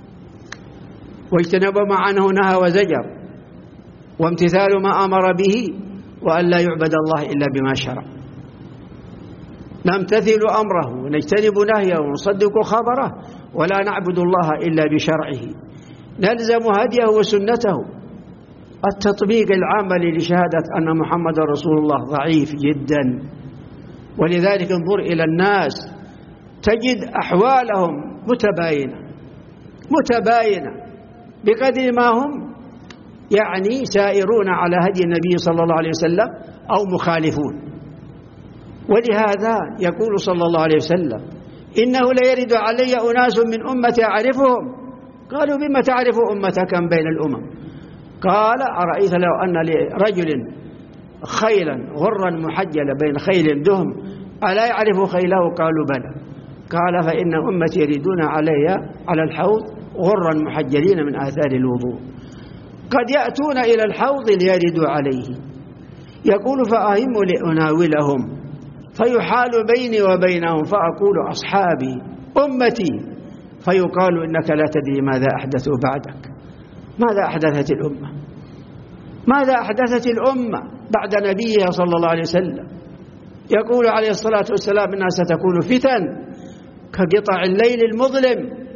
واجتنب ما عنه نهى وزجر، وامتثال ما أمر به، وأن لا يعبد الله إلا بما شرع. نمتثل أمره ونجتنب نهيه ونصدق خبره، ولا نعبد الله إلا بشرعه. نلزم هديه وسنته. التطبيق العملي لشهادة أن محمد رسول الله ضعيف جدا، ولذلك انظر إلى الناس تجد أحوالهم متباينة بقدر ما هم يعني سائرون على هدي النبي صلى الله عليه وسلم أو مخالفون. ولهذا يقول صلى الله عليه وسلم: إنه ليرد علي أناس من أمتي أعرفهم. قالوا: بما تعرف أمتك بين الأمم؟ قال: أرأيت لو أن لرجل خيلا غرا محجلة بين خيل دهم ألا يعرف خيله؟ قالوا: بلى. قال: فإن أمتي يريدون على الحوض غرا محجلين من آثار الوضوء، قد يأتون إلى الحوض ليردوا عليه. يقول: فأهم لأناولهم فيحال بيني وبينهم فأقول: أصحابي أمتي، فيقال: إنك لا تدري ماذا أحدثوا بعدك. ماذا أحدثت الأمة؟ ماذا أحدثت الأمة بعد نبيها صلى الله عليه وسلم؟ يقول عليه الصلاة والسلام: إنها ستكون فتن كقطع الليل المظلم.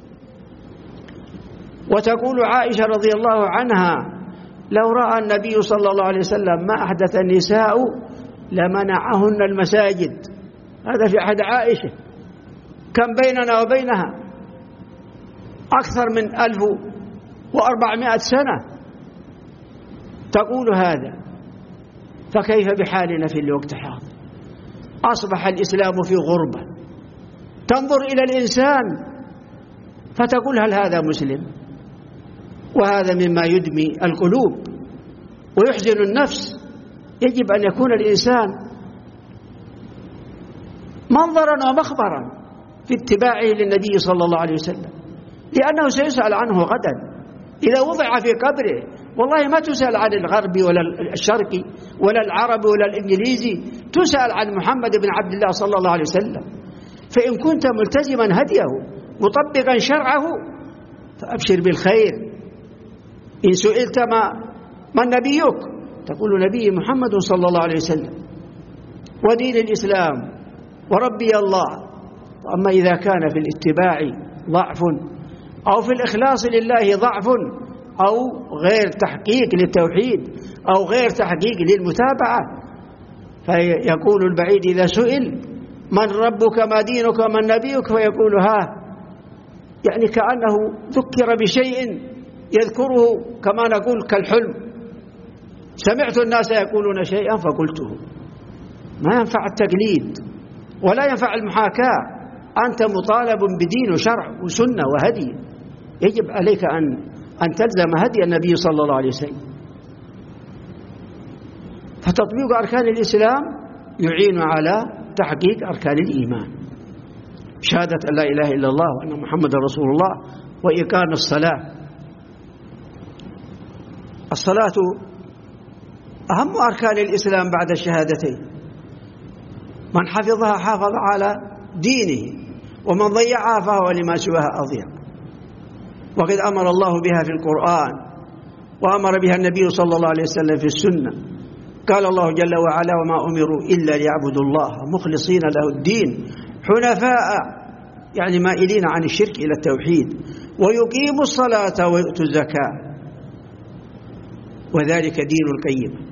وتقول عائشة رضي الله عنها: لو رأى النبي صلى الله عليه وسلم ما أحدث النساء لمنعهن المساجد. هذا في عهد عائشة. كم بيننا وبينها؟ أكثر من 1400 سنة تقول هذا. فكيف بحالنا في الوقت الحاضر؟ أصبح الإسلام في غربة. تنظر إلى الإنسان فتقول: هل هذا مسلم؟ وهذا مما يدمي القلوب ويحزن النفس. يجب أن يكون الإنسان منظرا ومخبرا في اتباعه للنبي صلى الله عليه وسلم، لأنه سيسأل عنه غدا. إذا وضع في قبره والله ما تسأل عن الغربي ولا الشرقي ولا العربي ولا الإنجليزي، تسأل عن محمد بن عبد الله صلى الله عليه وسلم. فإن كنت ملتزما هديه مطبقا شرعه فأبشر بالخير. إن سئلت ما نبيك؟ تقول: نبي محمد صلى الله عليه وسلم ودين الإسلام وربي الله. وأما إذا كان في الاتباع ضعف أو في الإخلاص لله ضعف أو غير تحقيق للتوحيد أو غير تحقيق للمتابعة، فيقول البعيد إذا سئل: من ربك ما دينك من نبيك؟ فيقول: ها، يعني كأنه ذكر بشيء يذكره كما نقول كالحلم. سمعت الناس يقولون شيئا فقلته. ما ينفع التقليد ولا ينفع المحاكاة. أنت مطالب بدين وشرع وسنة وهدي. يجب عليك أن تلزم هدي النبي صلى الله عليه وسلم. فتطبيق أركان الإسلام يعين على تحقيق أركان الإيمان: شهادة أن لا إله إلا الله وأن محمد رسول الله، وإقام الصلاة. الصلاة أهم أركان الإسلام بعد الشهادتين. من حفظها حافظ على دينه، ومن ضيعها فهو لما سواها أضيع. وقد أمر الله بها في القرآن، وأمر بها النبي صلى الله عليه وسلم في السنة. قال الله جل وعلا: وما أمروا إلا ليعبدوا الله مخلصين له الدين حنفاء، يعني مائلين عن الشرك إلى التوحيد، ويقيموا الصلاة ويؤتوا الزكاة، وذلك دين القيم.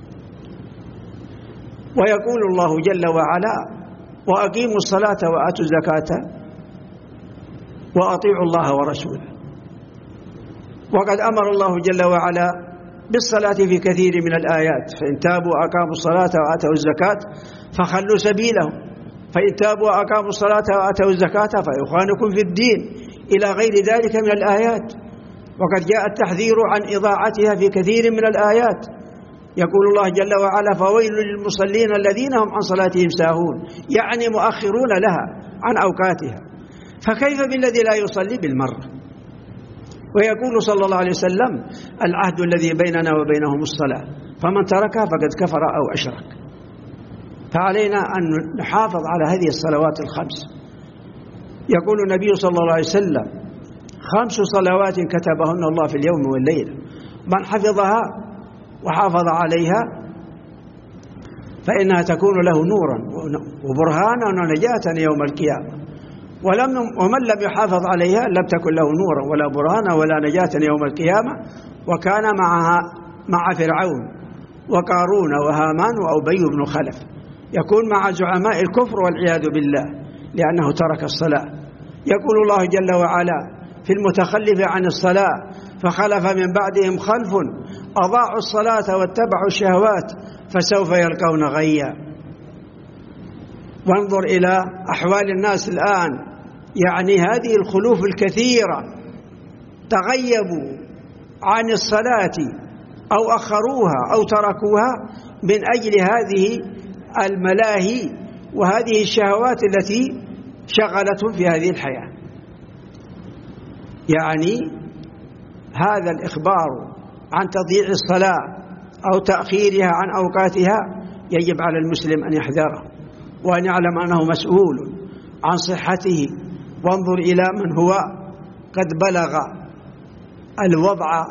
ويقول الله جل وعلا: وأقيموا الصلاة وآتوا الزكاة وأطيعوا الله ورسوله. وقد أمر الله جل وعلا بالصلاة في كثير من الآيات: فإن تابوا وأقاموا الصلاة وآتوا الزكاة فخلوا سبيلهم. فإن تابوا وأقاموا الصلاة وآتوا الزكاة فإخوانكم في الدين إلى غير ذلك من الآيات. وقد جاء التحذير عن إضاعتها في كثير من الآيات. يقول الله جل وعلا: فويل للمصلين الذين هم عن صلاتهم ساهون، يعني مؤخرون لها عن أوقاتها. فكيف بالذي لا يصلي بالمرة؟ ويقول صلى الله عليه وسلم: العهد الذي بيننا وبينهم الصلاة، فمن تركها فقد كفر أو أشرك. فعلينا أن نحافظ على هذه الصلوات الخمس. يقول النبي صلى الله عليه وسلم: 5 صلوات كتبهن الله في اليوم والليلة، من حفظها وحافظ عليها فإنها تكون له نورا وبرهانا ونجاة يوم القيامة، ومن لم يحافظ عليها لم تكن له نورا ولا برهانا ولا نجاة يوم القيامة. وكان مع فرعون وقارون وهامان وأبي بن خلف، يكون مع زعماء الكفر والعياذ بالله لأنه ترك الصلاة. يقول الله جل وعلا في المتخلف عن الصلاة: فخلف من بعدهم خلف أضاعوا الصلاة واتبعوا الشهوات فسوف يلقون غيا. وانظر إلى أحوال الناس الآن، يعني هذه الخلوف الكثيرة تغيبوا عن الصلاة أو أخروها أو تركوها من أجل هذه الملاهي وهذه الشهوات التي شغلتهم في هذه الحياة. يعني هذا الإخبار عن تضييع الصلاة أو تأخيرها عن أوقاتها يجب على المسلم أن يحذره وأن يعلم أنه مسؤول عن صحته. وانظر إلى من هو قد بلغ الوضع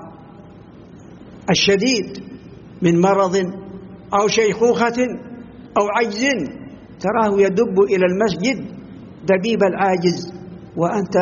الشديد من مرض أو شيخوخة أو عجز، تراه يدب إلى المسجد دبيب العاجز، وأنت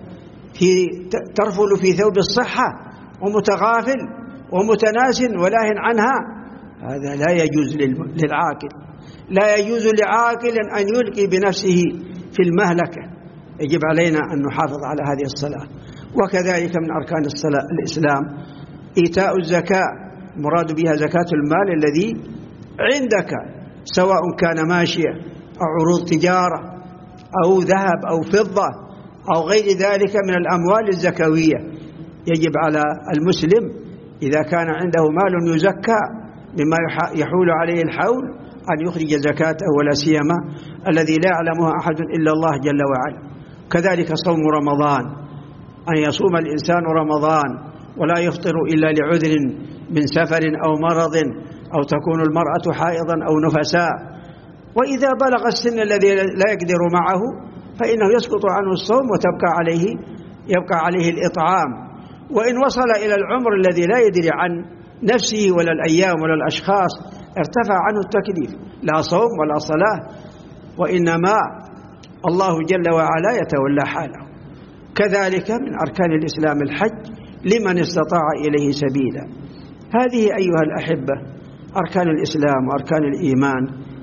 ترفل في ثوب الصحة ومتغافل ومتناس ولاهٍ عنها. هذا لا يجوز للعاقل، لا يجوز لعاقل أن يلقي بنفسه في المهلكة. يجب علينا أن نحافظ على هذه الصلاة. وكذلك من أركان الإسلام إيتاء الزكاة، مراد بها زكاة المال الذي عندك، سواء كان ماشية أو عروض تجارة أو ذهب أو فضة أو غير ذلك من الأموال الزكوية. يجب على المسلم إذا كان عنده مال يزكى مما يحول عليه الحول أن يخرج زكاته، ولا سيما الذي لا يعلمها أحد إلا الله جل وعلا. كذلك صوم رمضان، أن يصوم الإنسان رمضان ولا يفطر إلا لعذر من سفر أو مرض، أو تكون المرأة حائضا أو نفساء. وإذا بلغ السن الذي لا يقدر معه فإنه يسقط عنه الصوم يبقى عليه الإطعام. وإن وصل إلى العمر الذي لا يدري عن نفسه ولا الأيام ولا الأشخاص ارتفع عنه التكليف، لا صوم ولا صلاة، وإنما الله جل وعلا يتولى حاله. كذلك من أركان الإسلام الحج لمن استطاع إليه سبيلا. هذه أيها الأحبة أركان الإسلام وأركان الإيمان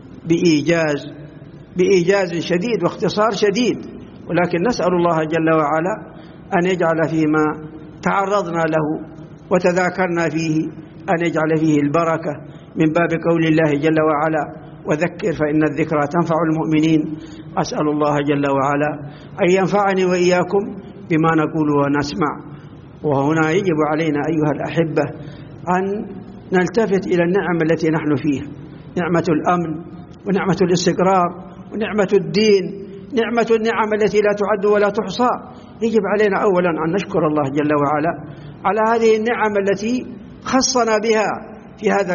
بإيجاز شديد واختصار شديد، ولكن نسأل الله جل وعلا أن يجعل فيما تعرضنا له وتذاكرنا فيه أن يجعل فيه البركة، من باب قول الله جل وعلا: وذكر فإن الذكرى تنفع المؤمنين. أسأل الله جل وعلا أن ينفعني وإياكم بما نقول ونسمع. وهنا يجب علينا أيها الأحبة أن نلتفت إلى النعم التي نحن فيها، نعمة الأمن ونعمة الاستقرار ونعمة الدين، نعمة النعم التي لا تعد ولا تحصى. يجب علينا أولا أن نشكر الله جل وعلا على هذه النعم التي خصنا بها في هذا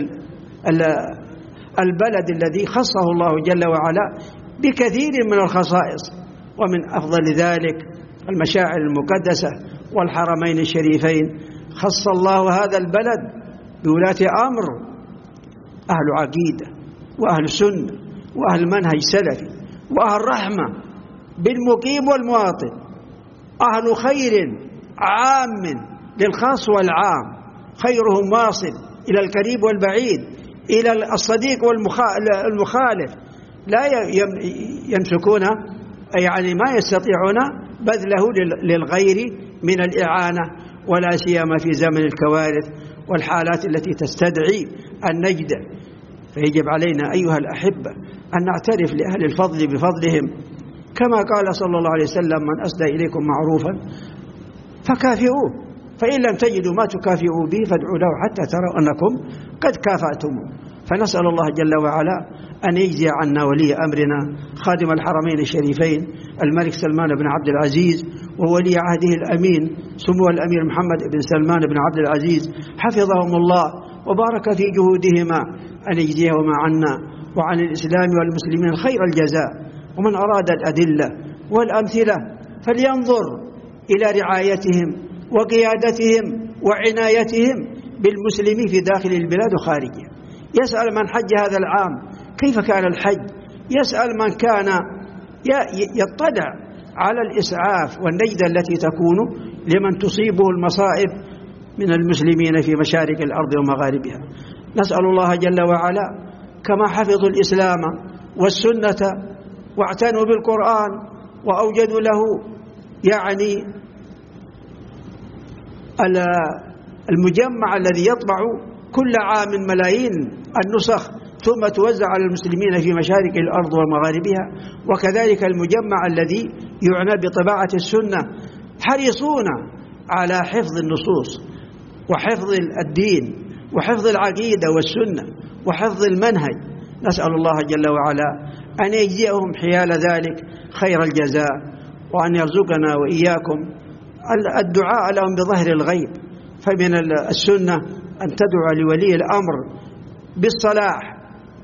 البلد الذي خصه الله جل وعلا بكثير من الخصائص، ومن أفضل ذلك المشاعر المقدسة والحرمين الشريفين. خص الله هذا البلد بولاة أمر أهل عقيدة وأهل سنة وأهل منهج سلفي وأهل رحمة بالمقيم والمواطن، أهل خير عام للخاص والعام، خيرهم واصل إلى القريب والبعيد، إلى الصديق والمخالف، لا يمسكون يعني ما يستطيعون بذله للغير من الإعانة، ولا سيما في زمن الكوارث والحالات التي تستدعي النجدة. فيجب علينا أيها الأحبة أن نعترف لأهل الفضل بفضلهم، كما قال صلى الله عليه وسلم: من أسدى إليكم معروفا فكافئوه، فإن لم تجدوا ما تكافئوا به فادعوا له حتى تروا أنكم قد كافأتموه. فنسأل الله جل وعلا أن يجزي عنا ولي أمرنا خادم الحرمين الشريفين الملك سلمان بن عبد العزيز وولي عهده الأمين سمو الأمير محمد بن سلمان بن عبد العزيز حفظهم الله وبارك في جهودهما، أن يجزيهما عنا وعن الإسلام والمسلمين خير الجزاء. ومن أراد الأدلة والأمثلة فلينظر إلى رعايتهم وقيادتهم وعنايتهم بالمسلمين في داخل البلاد وخارجها. يسأل من حج هذا العام كيف كان الحج، يسأل من كان يطلع على الإسعاف والنجدة التي تكون لمن تصيبه المصائب من المسلمين في مشارق الأرض ومغاربها. نسأل الله جل وعلا كما حفظوا الإسلام والسنة واعتنوا بالقرآن وأوجدوا له يعني المجمع الذي يطبع كل عام ملايين النسخ ثم توزع على المسلمين في مشارق الأرض ومغاربها، وكذلك المجمع الذي يعنى بطباعة السنة، حريصون على حفظ النصوص وحفظ الدين وحفظ العقيدة والسنة وحفظ المنهج. نسأل الله جل وعلا أن يجزيهم حيال ذلك خير الجزاء، وأن يرزقنا وإياكم الدعاء لهم بظهر الغيب. فمن السنة أن تدعو لولي الأمر بالصلاح،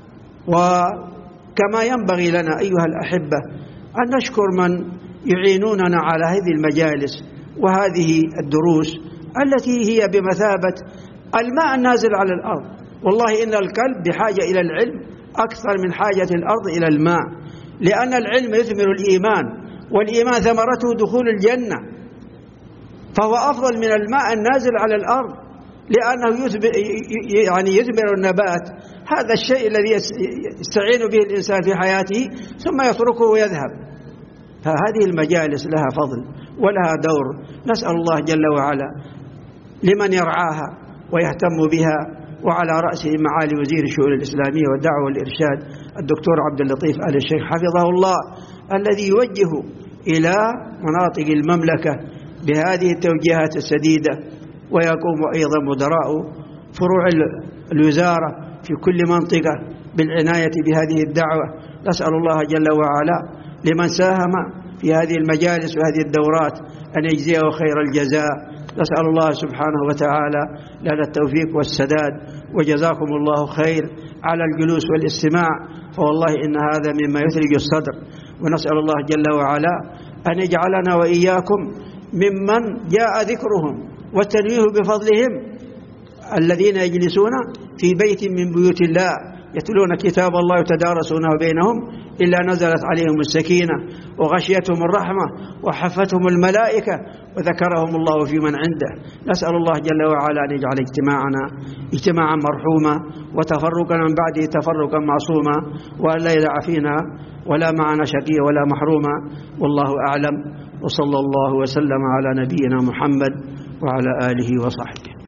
وكما ينبغي لنا أيها الأحبة أن نشكر من يعينوننا على هذه المجالس وهذه الدروس التي هي بمثابة الماء النازل على الأرض. والله إن القلب بحاجة إلى العلم أكثر من حاجة الأرض إلى الماء، لأن العلم يثمر الإيمان، والإيمان ثمرته دخول الجنة، فهو أفضل من الماء النازل على الأرض، لأنه يثمر النبات، هذا الشيء الذي يستعين به الإنسان في حياته ثم يتركه ويذهب. فهذه المجالس لها فضل ولها دور. نسأل الله جل وعلا لمن يرعاها ويهتم بها، وعلى رأسه معالي وزير الشؤون الإسلامية والدعوة والإرشاد الدكتور عبد اللطيف آل الشيخ حفظه الله، الذي يوجه إلى مناطق المملكة بهذه التوجيهات السديدة، ويقوم أيضا مدراء فروع الوزارة في كل منطقة بالعناية بهذه الدعوة. نسأل الله جل وعلا لمن ساهم في هذه المجالس وهذه الدورات أن يجزيه خير الجزاء. نسأل الله سبحانه وتعالى لنا التوفيق والسداد، وجزاكم الله خير على الجلوس والاستماع، فوالله إن هذا مما يثلج الصدر. ونسأل الله جل وعلا أن يجعلنا وإياكم ممن جاء ذكرهم والتنويه بفضلهم، الذين يجلسون في بيت من بيوت الله يتلون كتاب الله يتدارسونه بينهم إلا نزلت عليهم السكينة وغشيتهم الرحمة وحفتهم الملائكة وذكرهم الله في من عنده. نسأل الله جل وعلا أن يجعل اجتماعنا اجتماعا مرحوما، وتفرقا من بعده تفرقا معصوما، وأن لا يدع فينا ولا معنا شقي ولا محروما. والله أعلم، وصلى الله وسلم على نبينا محمد وعلى آله وصحبه.